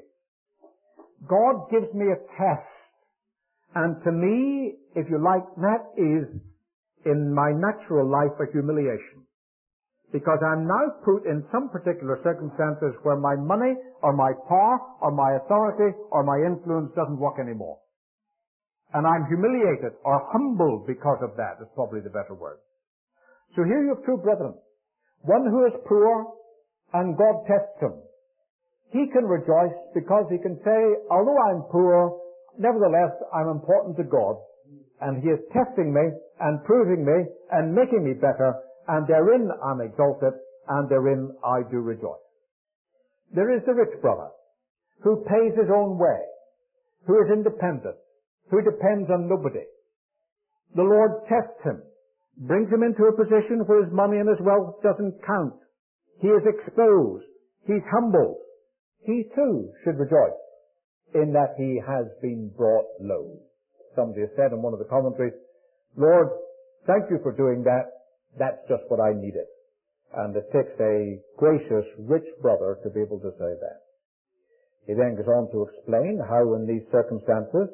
God gives me a test. And to me, if you like, that is, in my natural life, a humiliation. Because I'm now put in some particular circumstances where my money, or my power, or my authority, or my influence doesn't work anymore. And I'm humiliated, or humbled because of that, is probably the better word. So here you have two brethren. One who is poor, and God tests him. He can rejoice because he can say, although I'm poor, nevertheless I'm important to God. And he is testing me, and proving me, and making me better, and therein I'm exalted, and therein I do rejoice. There is the rich brother, who pays his own way, who is independent, who depends on nobody. The Lord tests him, brings him into a position where his money and his wealth doesn't count. He is exposed. He's humbled. He too should rejoice in that he has been brought low. Somebody has said in one of the commentaries, Lord, thank you for doing that. That's just what I needed. And it takes a gracious, rich brother to be able to say that. He then goes on to explain how in these circumstances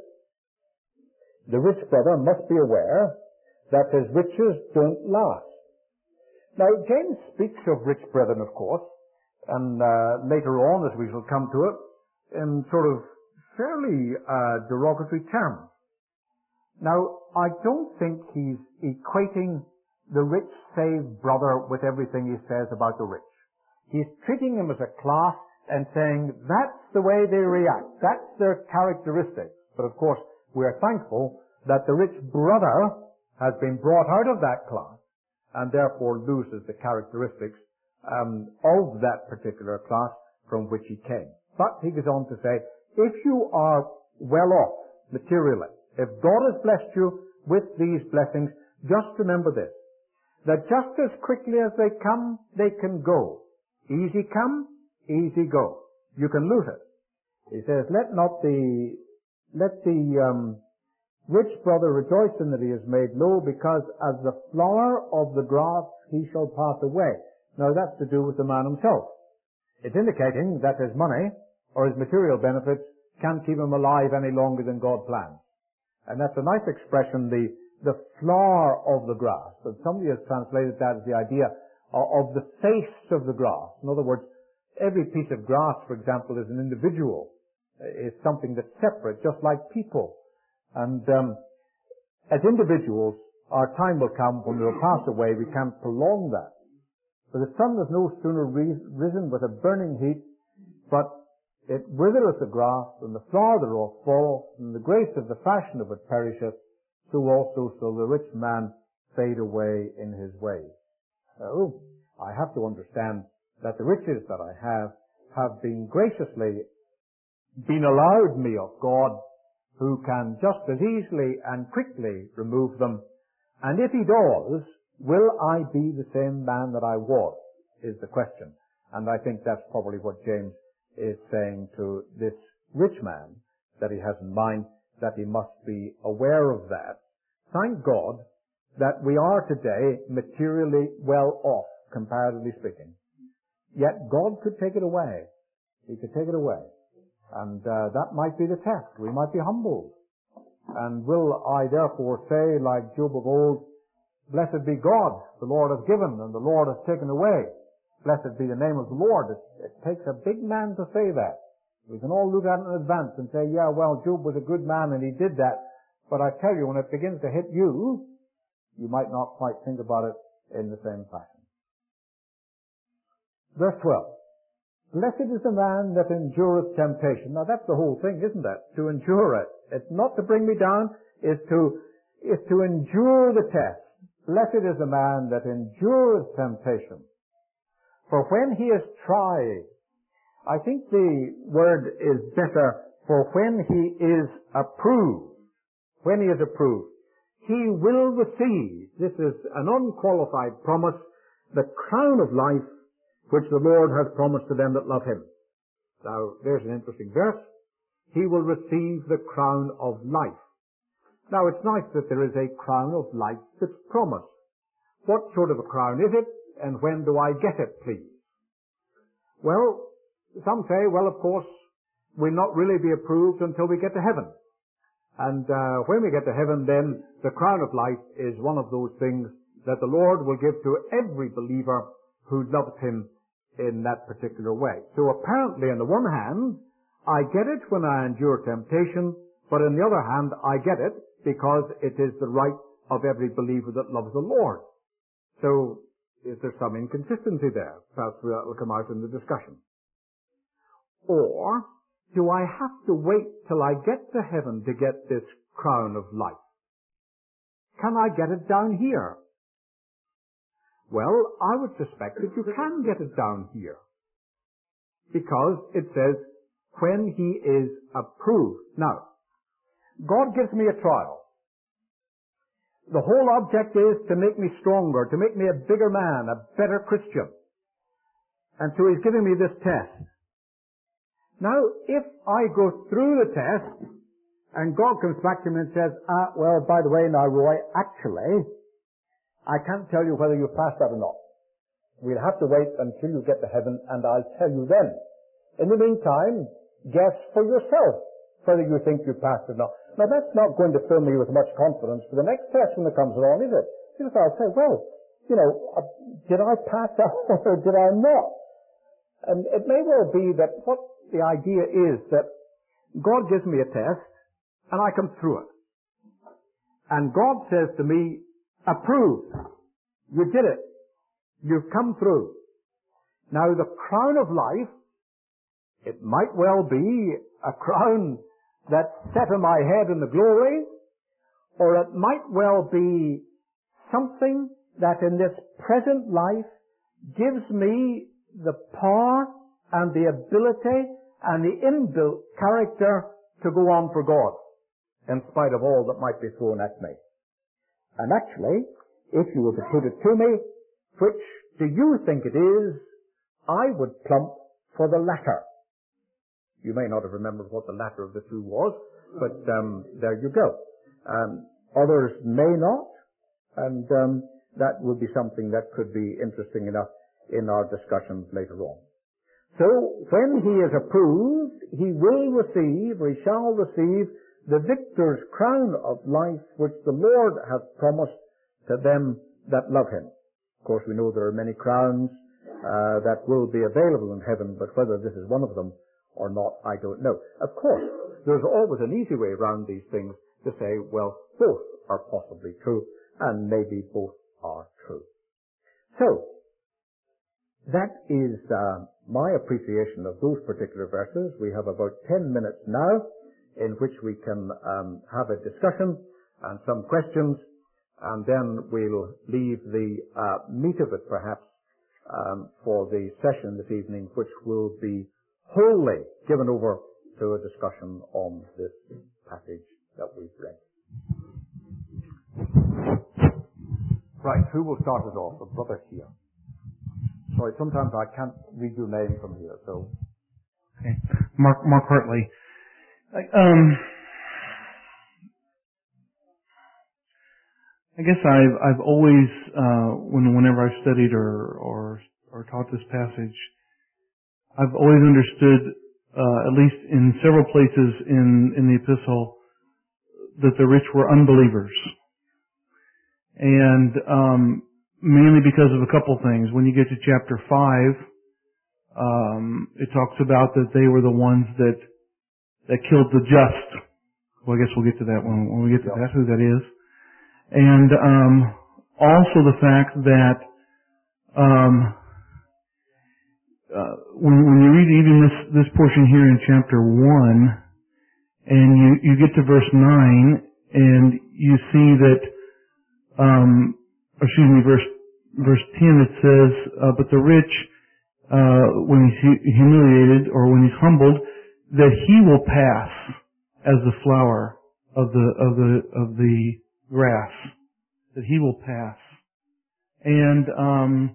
the rich brother must be aware that his riches don't last. Now, James speaks of rich brethren, of course, and uh, later on, as we shall come to it, in sort of fairly uh, derogatory terms. Now, I don't think he's equating the rich saved brother with everything he says about the rich. He's treating them as a class and saying that's the way they react, that's their characteristics. But of course, we are thankful that the rich brother has been brought out of that class and therefore loses the characteristics um, of that particular class from which he came. But he goes on to say, if you are well off materially, if God has blessed you with these blessings, just remember this, that just as quickly as they come, they can go. Easy come, easy go. You can lose it. He says, let not the, let the um, rich brother rejoice in that he is made low, because as the flower of the grass he shall pass away. Now that's to do with the man himself. It's indicating that his money or his material benefits can't keep him alive any longer than God plans. And that's a nice expression, the the flower of the grass. But somebody has translated that as the idea of the face of the grass. In other words, every piece of grass, for example, is an individual, is something that's separate, just like people. And um, as individuals, our time will come when we will pass away. We can't prolong that. For the sun has no sooner risen with a burning heat, but it withereth the grass, and the flower thereof falleth, and the grace of the fashion of it perisheth. So also shall the rich man fade away in his ways. So, I have to understand that the riches that I have have been graciously been allowed me of God, who can just as easily and quickly remove them. And if he does, will I be the same man that I was, is the question. And I think that's probably what James is saying to this rich man that he has in mind, that he must be aware of that. Thank God that we are today materially well off, comparatively speaking. Yet God could take it away. He could take it away. And uh, that might be the test. We might be humbled. And will I therefore say, like Job of old, blessed be God, the Lord has given and the Lord has taken away. Blessed be the name of the Lord. It, it takes a big man to say that. We can all look at it in advance and say, yeah, well, Job was a good man and he did that. But I tell you, when it begins to hit you, you might not quite think about it in the same fashion. Verse twelve. Blessed is the man that endureth temptation. Now that's the whole thing, isn't it? To endure it. It's not to bring me down, it's to, it's to endure the test. Blessed is the man that endureth temptation. For when he is tried, I think the word is better, for when he is approved, when he is approved, he will receive, this is an unqualified promise, the crown of life which the Lord has promised to them that love him. Now, there's an interesting verse. He will receive the crown of life. Now, it's nice that there is a crown of life that's promised. What sort of a crown is it, and when do I get it, please? Well, some say, well, of course, we'll not really be approved until we get to heaven. And uh, when we get to heaven, then the crown of life is one of those things that the Lord will give to every believer who loves him in that particular way. So apparently, on the one hand, I get it when I endure temptation, but on the other hand, I get it because it is the right of every believer that loves the Lord. So, is there some inconsistency there? Perhaps that will come out in the discussion. Or, do I have to wait till I get to heaven to get this crown of life? Can I get it down here? Well, I would suspect that you can get it down here. Because it says, when he is approved. Now, God gives me a trial. The whole object is to make me stronger, to make me a bigger man, a better Christian. And so he's giving me this test. Now, if I go through the test, and God comes back to me and says, ah, well, by the way, now, Roy, actually, I can't tell you whether you passed that or not. We'll have to wait until you get to heaven, and I'll tell you then. In the meantime, guess for yourself whether you think you passed or not. Now, that's not going to fill me with much confidence for the next test when it comes along, is it? Because I'll say, well, you know, uh, did I pass out or did I not? And it may well be that what the idea is that God gives me a test, and I come through it. And God says to me, approved. You did it. You've come through. Now, the crown of life, it might well be a crown that's set on my head in the glory, or it might well be something that in this present life gives me the power and the ability and the inbuilt character to go on for God, in spite of all that might be thrown at me. And actually, if you were to put it to me, which do you think it is, I would plump for the latter. You may not have remembered what the latter of the two was, but um, there you go. Um, others may not, and um, that would be something that could be interesting enough in our discussions later on. So, when he is approved, he will receive, or he shall receive, the victor's crown of life which the Lord hath promised to them that love him. Of course, we know there are many crowns uh, that will be available in heaven, but whether this is one of them or not, I don't know. Of course, there's always an easy way around these things to say, well, both are possibly true, and maybe both are true. So, that is uh, my appreciation of those particular verses. We have about ten minutes now in which we can um, have a discussion and some questions, and then we'll leave the uh, meat of it, perhaps, um, for the session this evening, which will be wholly given over to a discussion on this passage that we've read. Right, who will start us off? The brother here. Sorry, sometimes I can't read your name from here, so. Okay, Mark Mark Hartley. Um, I guess I've I've always uh, when whenever I've studied or or or taught this passage, I've always understood, uh, at least in several places in in the epistle, that the rich were unbelievers, and um, mainly because of a couple things. When you get to chapter five, um, it talks about that they were the ones that that killed the just. Well, I guess we'll get to that when, when we get to that, who that is. And um, also the fact that um, uh, when, when you read even this, this portion here in chapter one, and you, you get to verse nine, and you see that, um, excuse me, verse verse ten, it says, uh, but the rich, uh, when he's humiliated or when he's humbled, that he will pass as the flower of the of the of the grass, that he will pass. And um,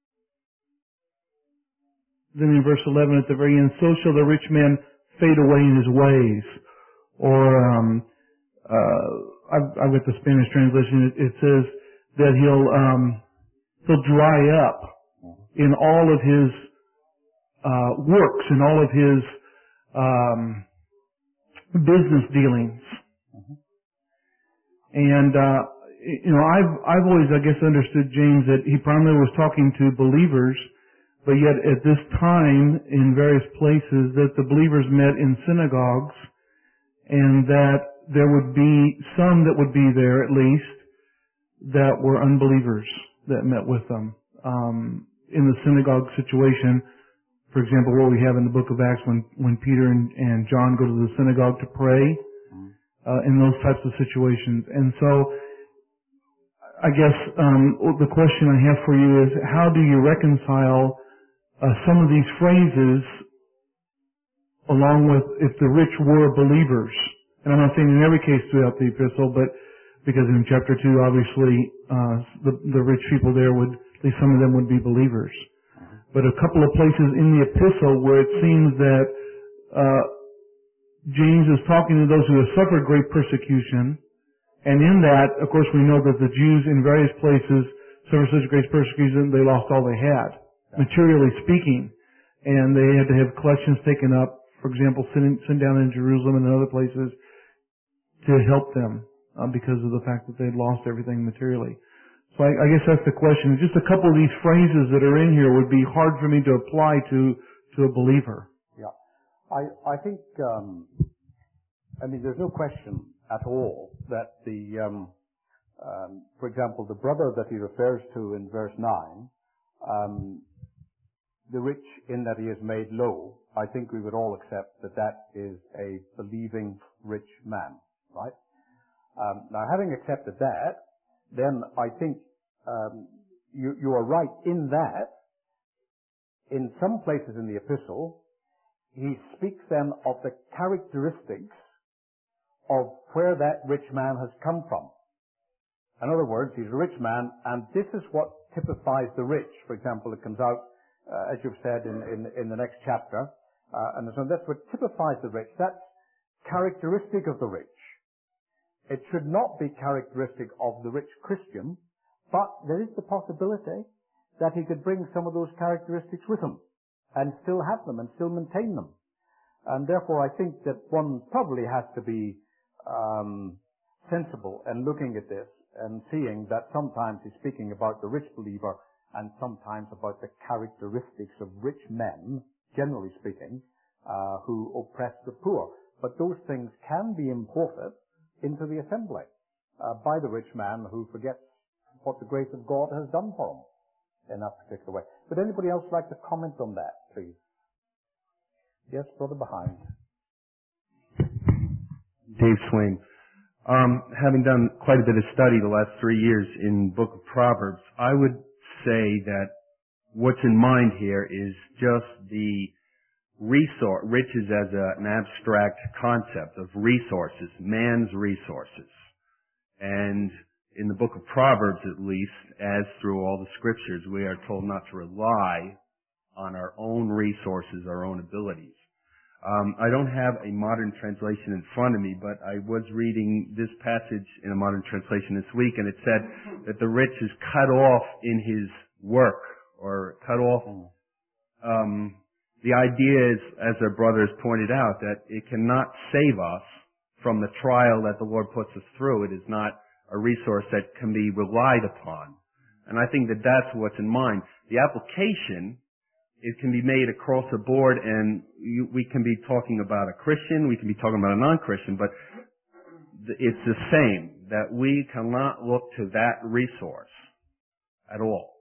then in verse eleven at the very end, so shall the rich man fade away in his ways. Or um, uh, I've, I've got the Spanish translation. It, it says that he'll um, he'll dry up in all of his uh, works, in all of his um, business dealings. And, uh, you know, I've, I've always, I guess, understood, James, that he primarily was talking to believers, but yet at this time, in various places, that the believers met in synagogues, and that there would be some that would be there, at least, that were unbelievers that met with them. Um, in the synagogue situation, for example, what we have in the book of Acts when, when Peter and, and John go to the synagogue to pray, Uh, in those types of situations. And so, I guess um, the question I have for you is, how do you reconcile uh, some of these phrases along with if the rich were believers? And I'm not saying in every case throughout the epistle, but because in chapter two, obviously, uh, the, the rich people there would, at least some of them would be believers. But a couple of places in the epistle where it seems that uh, James is talking to those who have suffered great persecution, and in that, of course, we know that the Jews in various places suffered such great persecution, they lost all they had, yeah. materially speaking. And they had to have collections taken up, for example, sent, sent down in Jerusalem and other places to help them uh, because of the fact that they'd lost everything materially. So I, I guess that's the question. Just a couple of these phrases that are in here would be hard for me to apply to to a believer. Yeah, I I think um, I mean there's no question at all that the um, um, for example the brother that he refers to in verse nine, um, the rich in that he is made low. I think we would all accept that that is a believing rich man, right? Um, now, having accepted that, then I think um, you, you are right in that in some places in the epistle, he speaks then of the characteristics of where that rich man has come from. In other words, he's a rich man, and this is what typifies the rich. For example, it comes out, uh, as you've said, in, in, in the next chapter, uh, and so that's what typifies the rich. That's characteristic of the rich. It should not be characteristic of the rich Christian, but there is the possibility that he could bring some of those characteristics with him and still have them and still maintain them. And therefore I think that one probably has to be um, sensible in looking at this and seeing that sometimes he's speaking about the rich believer and sometimes about the characteristics of rich men, generally speaking, uh, who oppress the poor. But those things can be imported into the assembly uh, by the rich man who forgets what the grace of God has done for him in that particular way. Would anybody else like to comment on that, please? Yes, brother behind. Dave Swain. Um, having done quite a bit of study the last three years in Book of Proverbs, I would say that what's in mind here is just the resource, riches as a, an abstract concept of resources, man's resources. And in the Book of Proverbs, at least, as through all the scriptures, we are told not to rely on our own resources, our own abilities. Um, I don't have a modern translation in front of me, but I was reading this passage in a modern translation this week, and it said that the rich is cut off in his work, or cut off. Um, the idea is, as our brother has pointed out, that it cannot save us from the trial that the Lord puts us through. It is not a resource that can be relied upon. And I think that that's what's in mind. The application, it can be made across the board, and you, we can be talking about a Christian, we can be talking about a non-Christian, but it's the same, that we cannot look to that resource at all.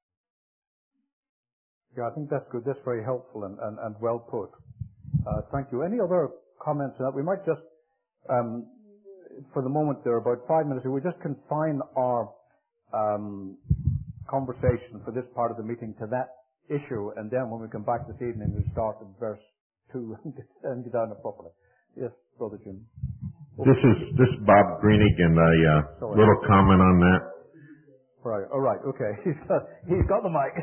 Yeah, I think that's good. That's very helpful and, and, and well put. Uh, thank you. Any other comments on that? We might just, um, for the moment, there are about five minutes. We just confine our um, conversation for this part of the meeting to that issue, and then when we come back this evening, we start in verse two and get down it properly. Yes, Brother Jim. This is this is Bob Greenig, and a uh, little comment on that. Right. All right. Okay. He's got he's got the mic.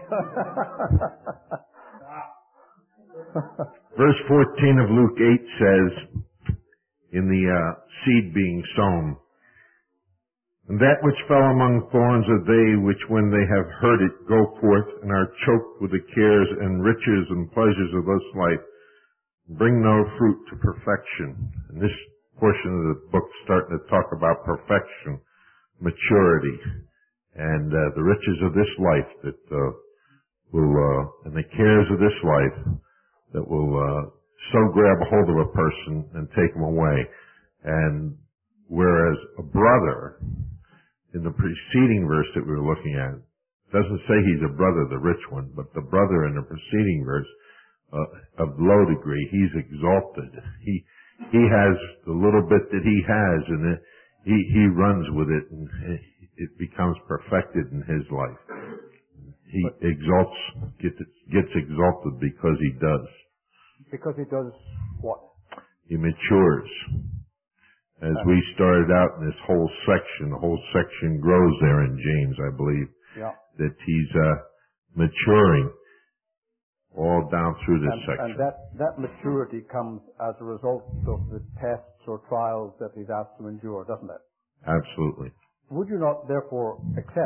Verse fourteen of Luke eight says, in the uh, seed being sown, and that which fell among thorns are they which, when they have heard it, go forth and are choked with the cares and riches and pleasures of this life, bring no fruit to perfection. And this portion of the book is starting to talk about perfection, maturity, and uh, the riches of this life that uh, will, uh, and the cares of this life that will uh, so grab a hold of a person and take him away. And whereas a brother, in the preceding verse that we were looking at, doesn't say he's a brother, the rich one, but the brother in the preceding verse, uh, of low degree, he's exalted. He he has the little bit that he has, and it, he he runs with it, and it becomes perfected in his life. He but exalts, gets gets exalted because he does. Because he does what? He matures. As we started out in this whole section, the whole section grows there in James, I believe, yeah. that he's uh, maturing all down through this and, section. And that, that maturity comes as a result of the tests or trials that he's asked to endure, doesn't it? Absolutely. Would you not therefore accept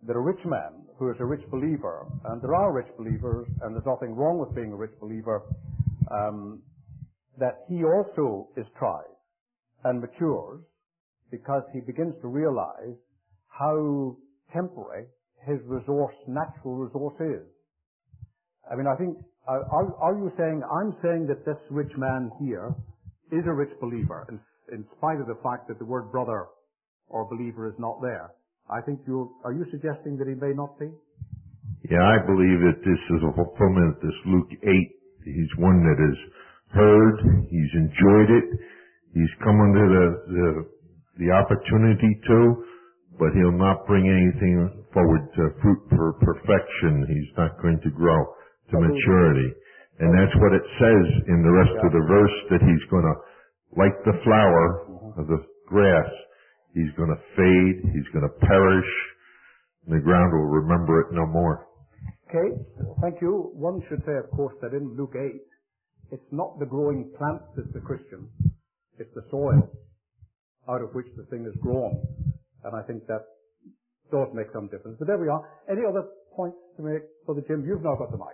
that a rich man who is a rich believer, and there are rich believers, and there's nothing wrong with being a rich believer, um, that he also is tried and matures because he begins to realize how temporary his resource, natural resource is. I mean, I think, uh, are, are you saying, I'm saying that this rich man here is a rich believer, in, in spite of the fact that the word brother or believer is not there. I think you are you suggesting that he may not be? Yeah, I believe that this is a fulfillment of this Luke eight. He's one that has heard, he's enjoyed it, he's come under the, the, the opportunity to, but he'll not bring anything forward to fruit for perfection. He's not going to grow to maturity. And that's what it says in the rest of the verse, that he's going to, like the flower of the grass, he's going to fade, he's going to perish, and the ground will remember it no more. Okay, thank you. One should say, of course, that in Luke eight, it's not the growing plant that's the Christian, it's the soil out of which the thing is grown. And I think that does make some difference. But there we are. Any other points to make for the Jim? You've now got the mic.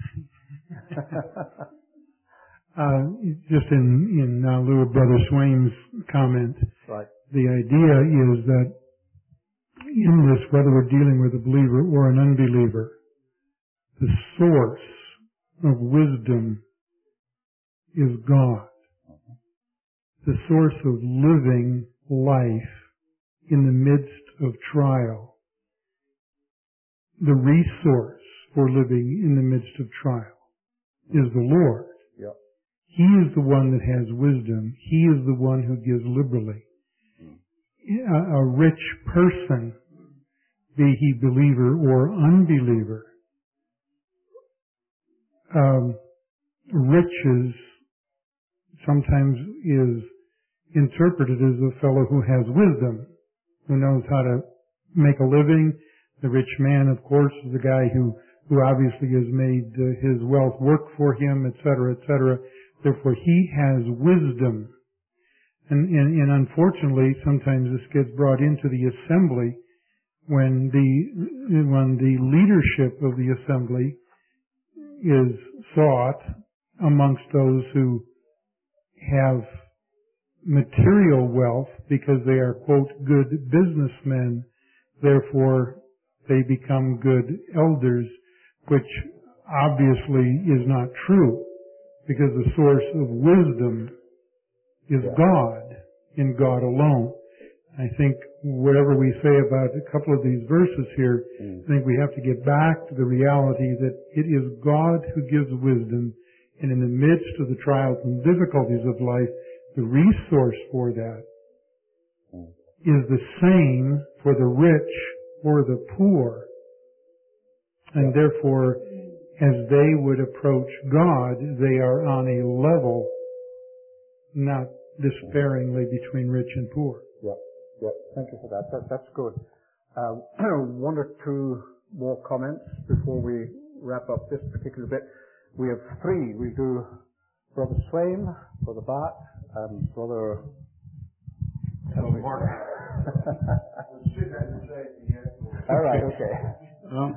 uh, just in, in uh, lieu of Brother Swain's comment, right. The idea is that in this, whether we're dealing with a believer or an unbeliever, the source of wisdom is God. The source of living life in the midst of trial. The resource for living in the midst of trial is the Lord. Yep. He is the one that has wisdom. He is the one who gives liberally. A, a rich person, be he believer or unbeliever, um, riches sometimes is interpreted as a fellow who has wisdom, who knows how to make a living. The rich man, of course, is the guy who, who obviously has made uh, his wealth work for him, et cetera, et cetera. Therefore, he has wisdom. And, and, and unfortunately, sometimes this gets brought into the assembly when the, when the leadership of the assembly is sought amongst those who have material wealth because they are, quote, good businessmen. Therefore, they become good elders, which obviously is not true, because the source of wisdom is God, in God alone. I think whatever we say about a couple of these verses here, mm. I think we have to get back to the reality that it is God who gives wisdom, and in the midst of the trials and difficulties of life, the resource for that mm. is the same for the rich or the poor. And yeah. Therefore, as they would approach God, they are on a level not despairingly between rich and poor. Yeah, yeah. Thank you for that. that that's good. Uh, one or two more comments before we wrap up this particular bit. We have three. We do Brother Swain, Brother Bart, and Brother... Hello, Mark. All right, okay. Um,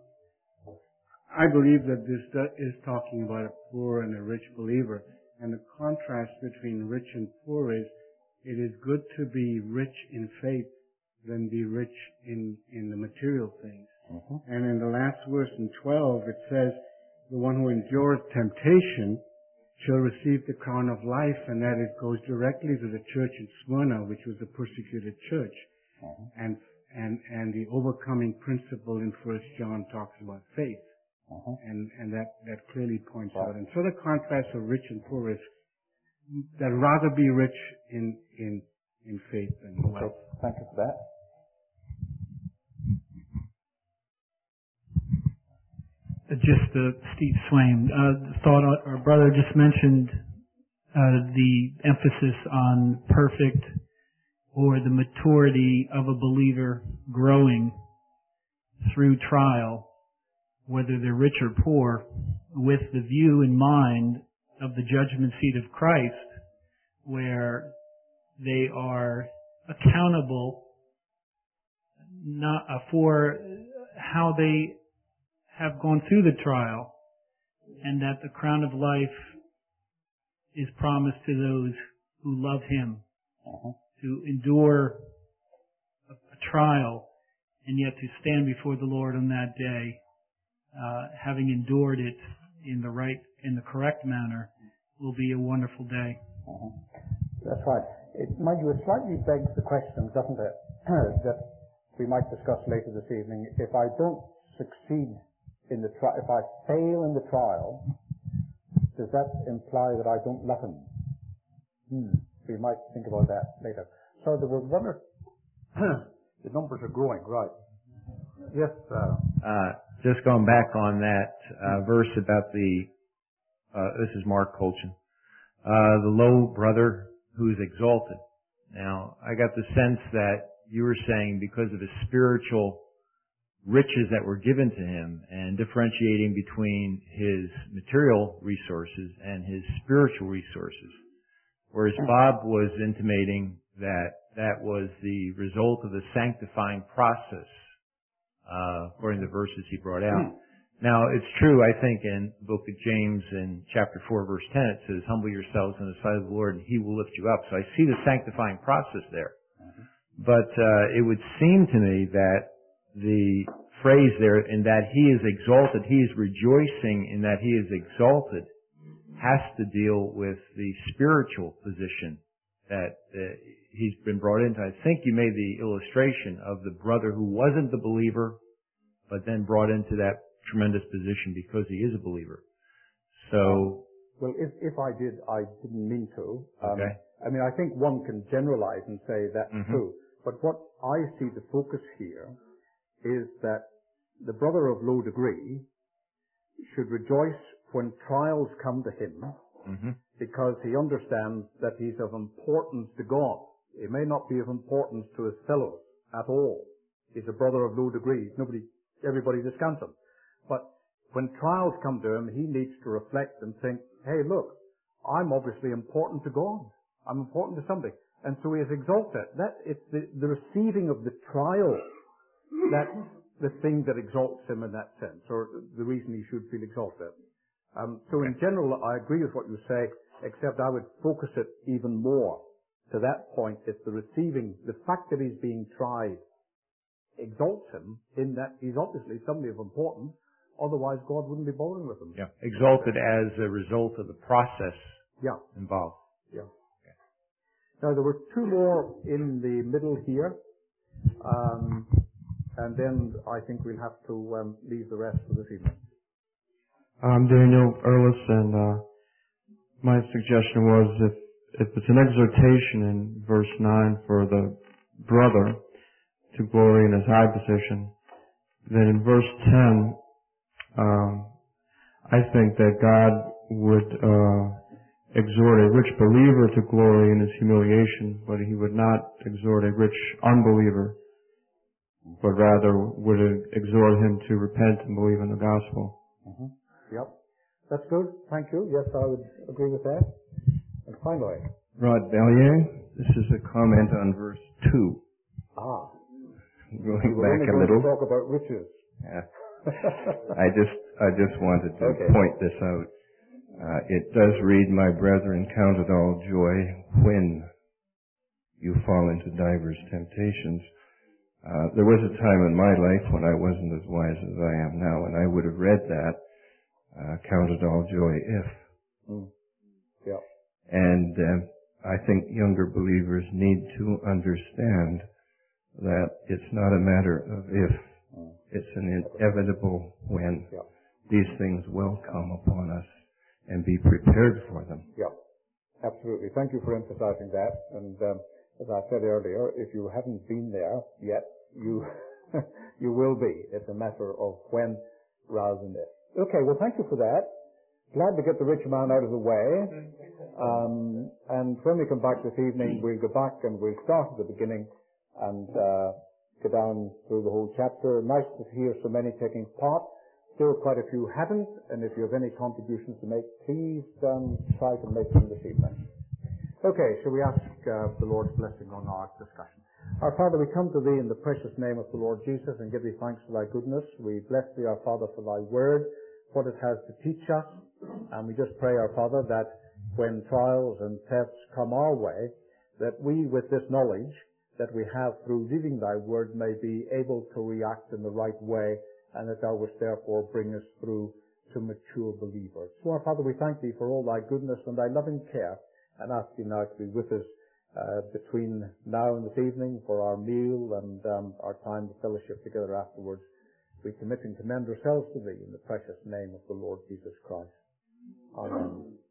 I believe that this is talking about a poor and a rich believer. And the contrast between rich and poor is, it is good to be rich in faith than be rich in, in the material things. Uh-huh. And in the last verse in twelve, it says, the one who endures temptation shall receive the crown of life, and that it goes directly to the church in Smyrna, which was a persecuted church. Uh-huh. And, and, and the overcoming principle in First John talks about faith. Uh-huh. And, and that, that clearly points wow. out. And so the contrast of rich and poor is that rather be rich in, in, in faith than wealth. Thank you for that. Just uh, Steve Swain, uh, thought our brother just mentioned uh, the emphasis on perfect or the maturity of a believer growing through trial, whether they're rich or poor, with the view in mind of the judgment seat of Christ, where they are accountable not uh, for how they have gone through the trial, and that the crown of life is promised to those who love Him, uh-huh. to endure a, a trial, and yet to stand before the Lord on that day, uh, having endured it in the right, in the correct manner, will be a wonderful day. Uh-huh. That's right. It, mind you, it slightly begs the question, doesn't it, that we might discuss later this evening. If I don't succeed in the trial, if I fail in the trial, does that imply that I don't love Him? Hmm. We might think about that later. So there was one or the numbers are growing, right? Yes. Uh, uh, just going back on that uh, verse about the, uh, this is Mark Colchin, uh, the low brother who's exalted. Now, I got the sense that you were saying because of his spiritual riches that were given to him and differentiating between his material resources and his spiritual resources. Whereas Bob was intimating that that was the result of the sanctifying process, uh, according to the verses he brought out. Now, it's true, I think, in the book of James in chapter four, verse ten, it says, humble yourselves in the sight of the Lord and He will lift you up. So I see the sanctifying process there. But uh, it would seem to me that the phrase there, in that He is exalted, He is rejoicing in that He is exalted, has to deal with the spiritual position that uh, he's been brought into. I think you made the illustration of the brother who wasn't the believer, but then brought into that tremendous position because he is a believer. So, well, if if I did, I didn't mean to. Um, okay. I mean, I think one can generalize and say that's mm-hmm. true. But what I see the focus here is that the brother of low degree should rejoice when trials come to him, mm-hmm. because he understands that he's of importance to God. He may not be of importance to his fellows at all. He's a brother of low degree. Nobody, everybody discounts him. But when trials come to him, he needs to reflect and think, hey, look, I'm obviously important to God. I'm important to somebody. And so he is exalted. That, it's the, the receiving of the trial that's the thing that exalts him in that sense, or the reason he should feel exalted. Um, so in general, I agree with what you say, except I would focus it even more to that point. It's the receiving, the fact that he's being tried exalts him in that he's obviously somebody of importance. Otherwise, God wouldn't be bothering with him. Yeah, exalted as a result of the process yeah. involved. Yeah. Okay. Now, there were two more in the middle here, um, and then I think we'll have to um, leave the rest for this evening. I'm Daniel Earlis, and uh, my suggestion was if, if it's an exhortation in verse nine for the brother to glory in his high position, then in verse ten, um, I think that God would uh, exhort a rich believer to glory in his humiliation, but He would not exhort a rich unbeliever, but rather would exhort him to repent and believe in the gospel. Mm-hmm. Yep. That's good. Thank you. Yes, I would agree with that. And finally. Rod Bellier, this is a comment on verse two. Ah. Going back a little. To talk about riches. Yeah. I just, I just wanted to okay. point this out. Uh, it does read, my brethren, count it all joy when you fall into divers temptations. Uh, there was a time in my life when I wasn't as wise as I am now, and I would have read that, uh, count it all joy if. Mm. Yeah. And uh, I think younger believers need to understand that it's not a matter of if, mm. it's an inevitable when. Yeah. These things will come upon us, and be prepared for them. Yeah, absolutely. Thank you for emphasizing that. And um, as I said earlier, if you haven't been there yet, you you will be. It's a matter of when rather than if. Okay, well, thank you for that. Glad to get the rich man out of the way. Um, and when we come back this evening, we'll go back and we'll start at the beginning and uh, go down through the whole chapter. Nice to hear so many taking part. Still quite a few haven't, and if you have any contributions to make, please um, try to make them this evening. Okay, shall we ask uh, the Lord's blessing on our discussion? Our Father, we come to Thee in the precious name of the Lord Jesus and give Thee thanks for Thy goodness. We bless Thee, our Father, for Thy word, what it has to teach us. And we just pray, our Father, that when trials and tests come our way, that we, with this knowledge that we have through reading Thy word, may be able to react in the right way, and that Thou wouldst therefore bring us through to mature believers. So, our Father, we thank Thee for all Thy goodness and Thy loving care, and ask Thee now to be with us Uh, between now and this evening for our meal and um, our time of fellowship together afterwards. We commit and commend ourselves to Thee in the precious name of the Lord Jesus Christ. Amen.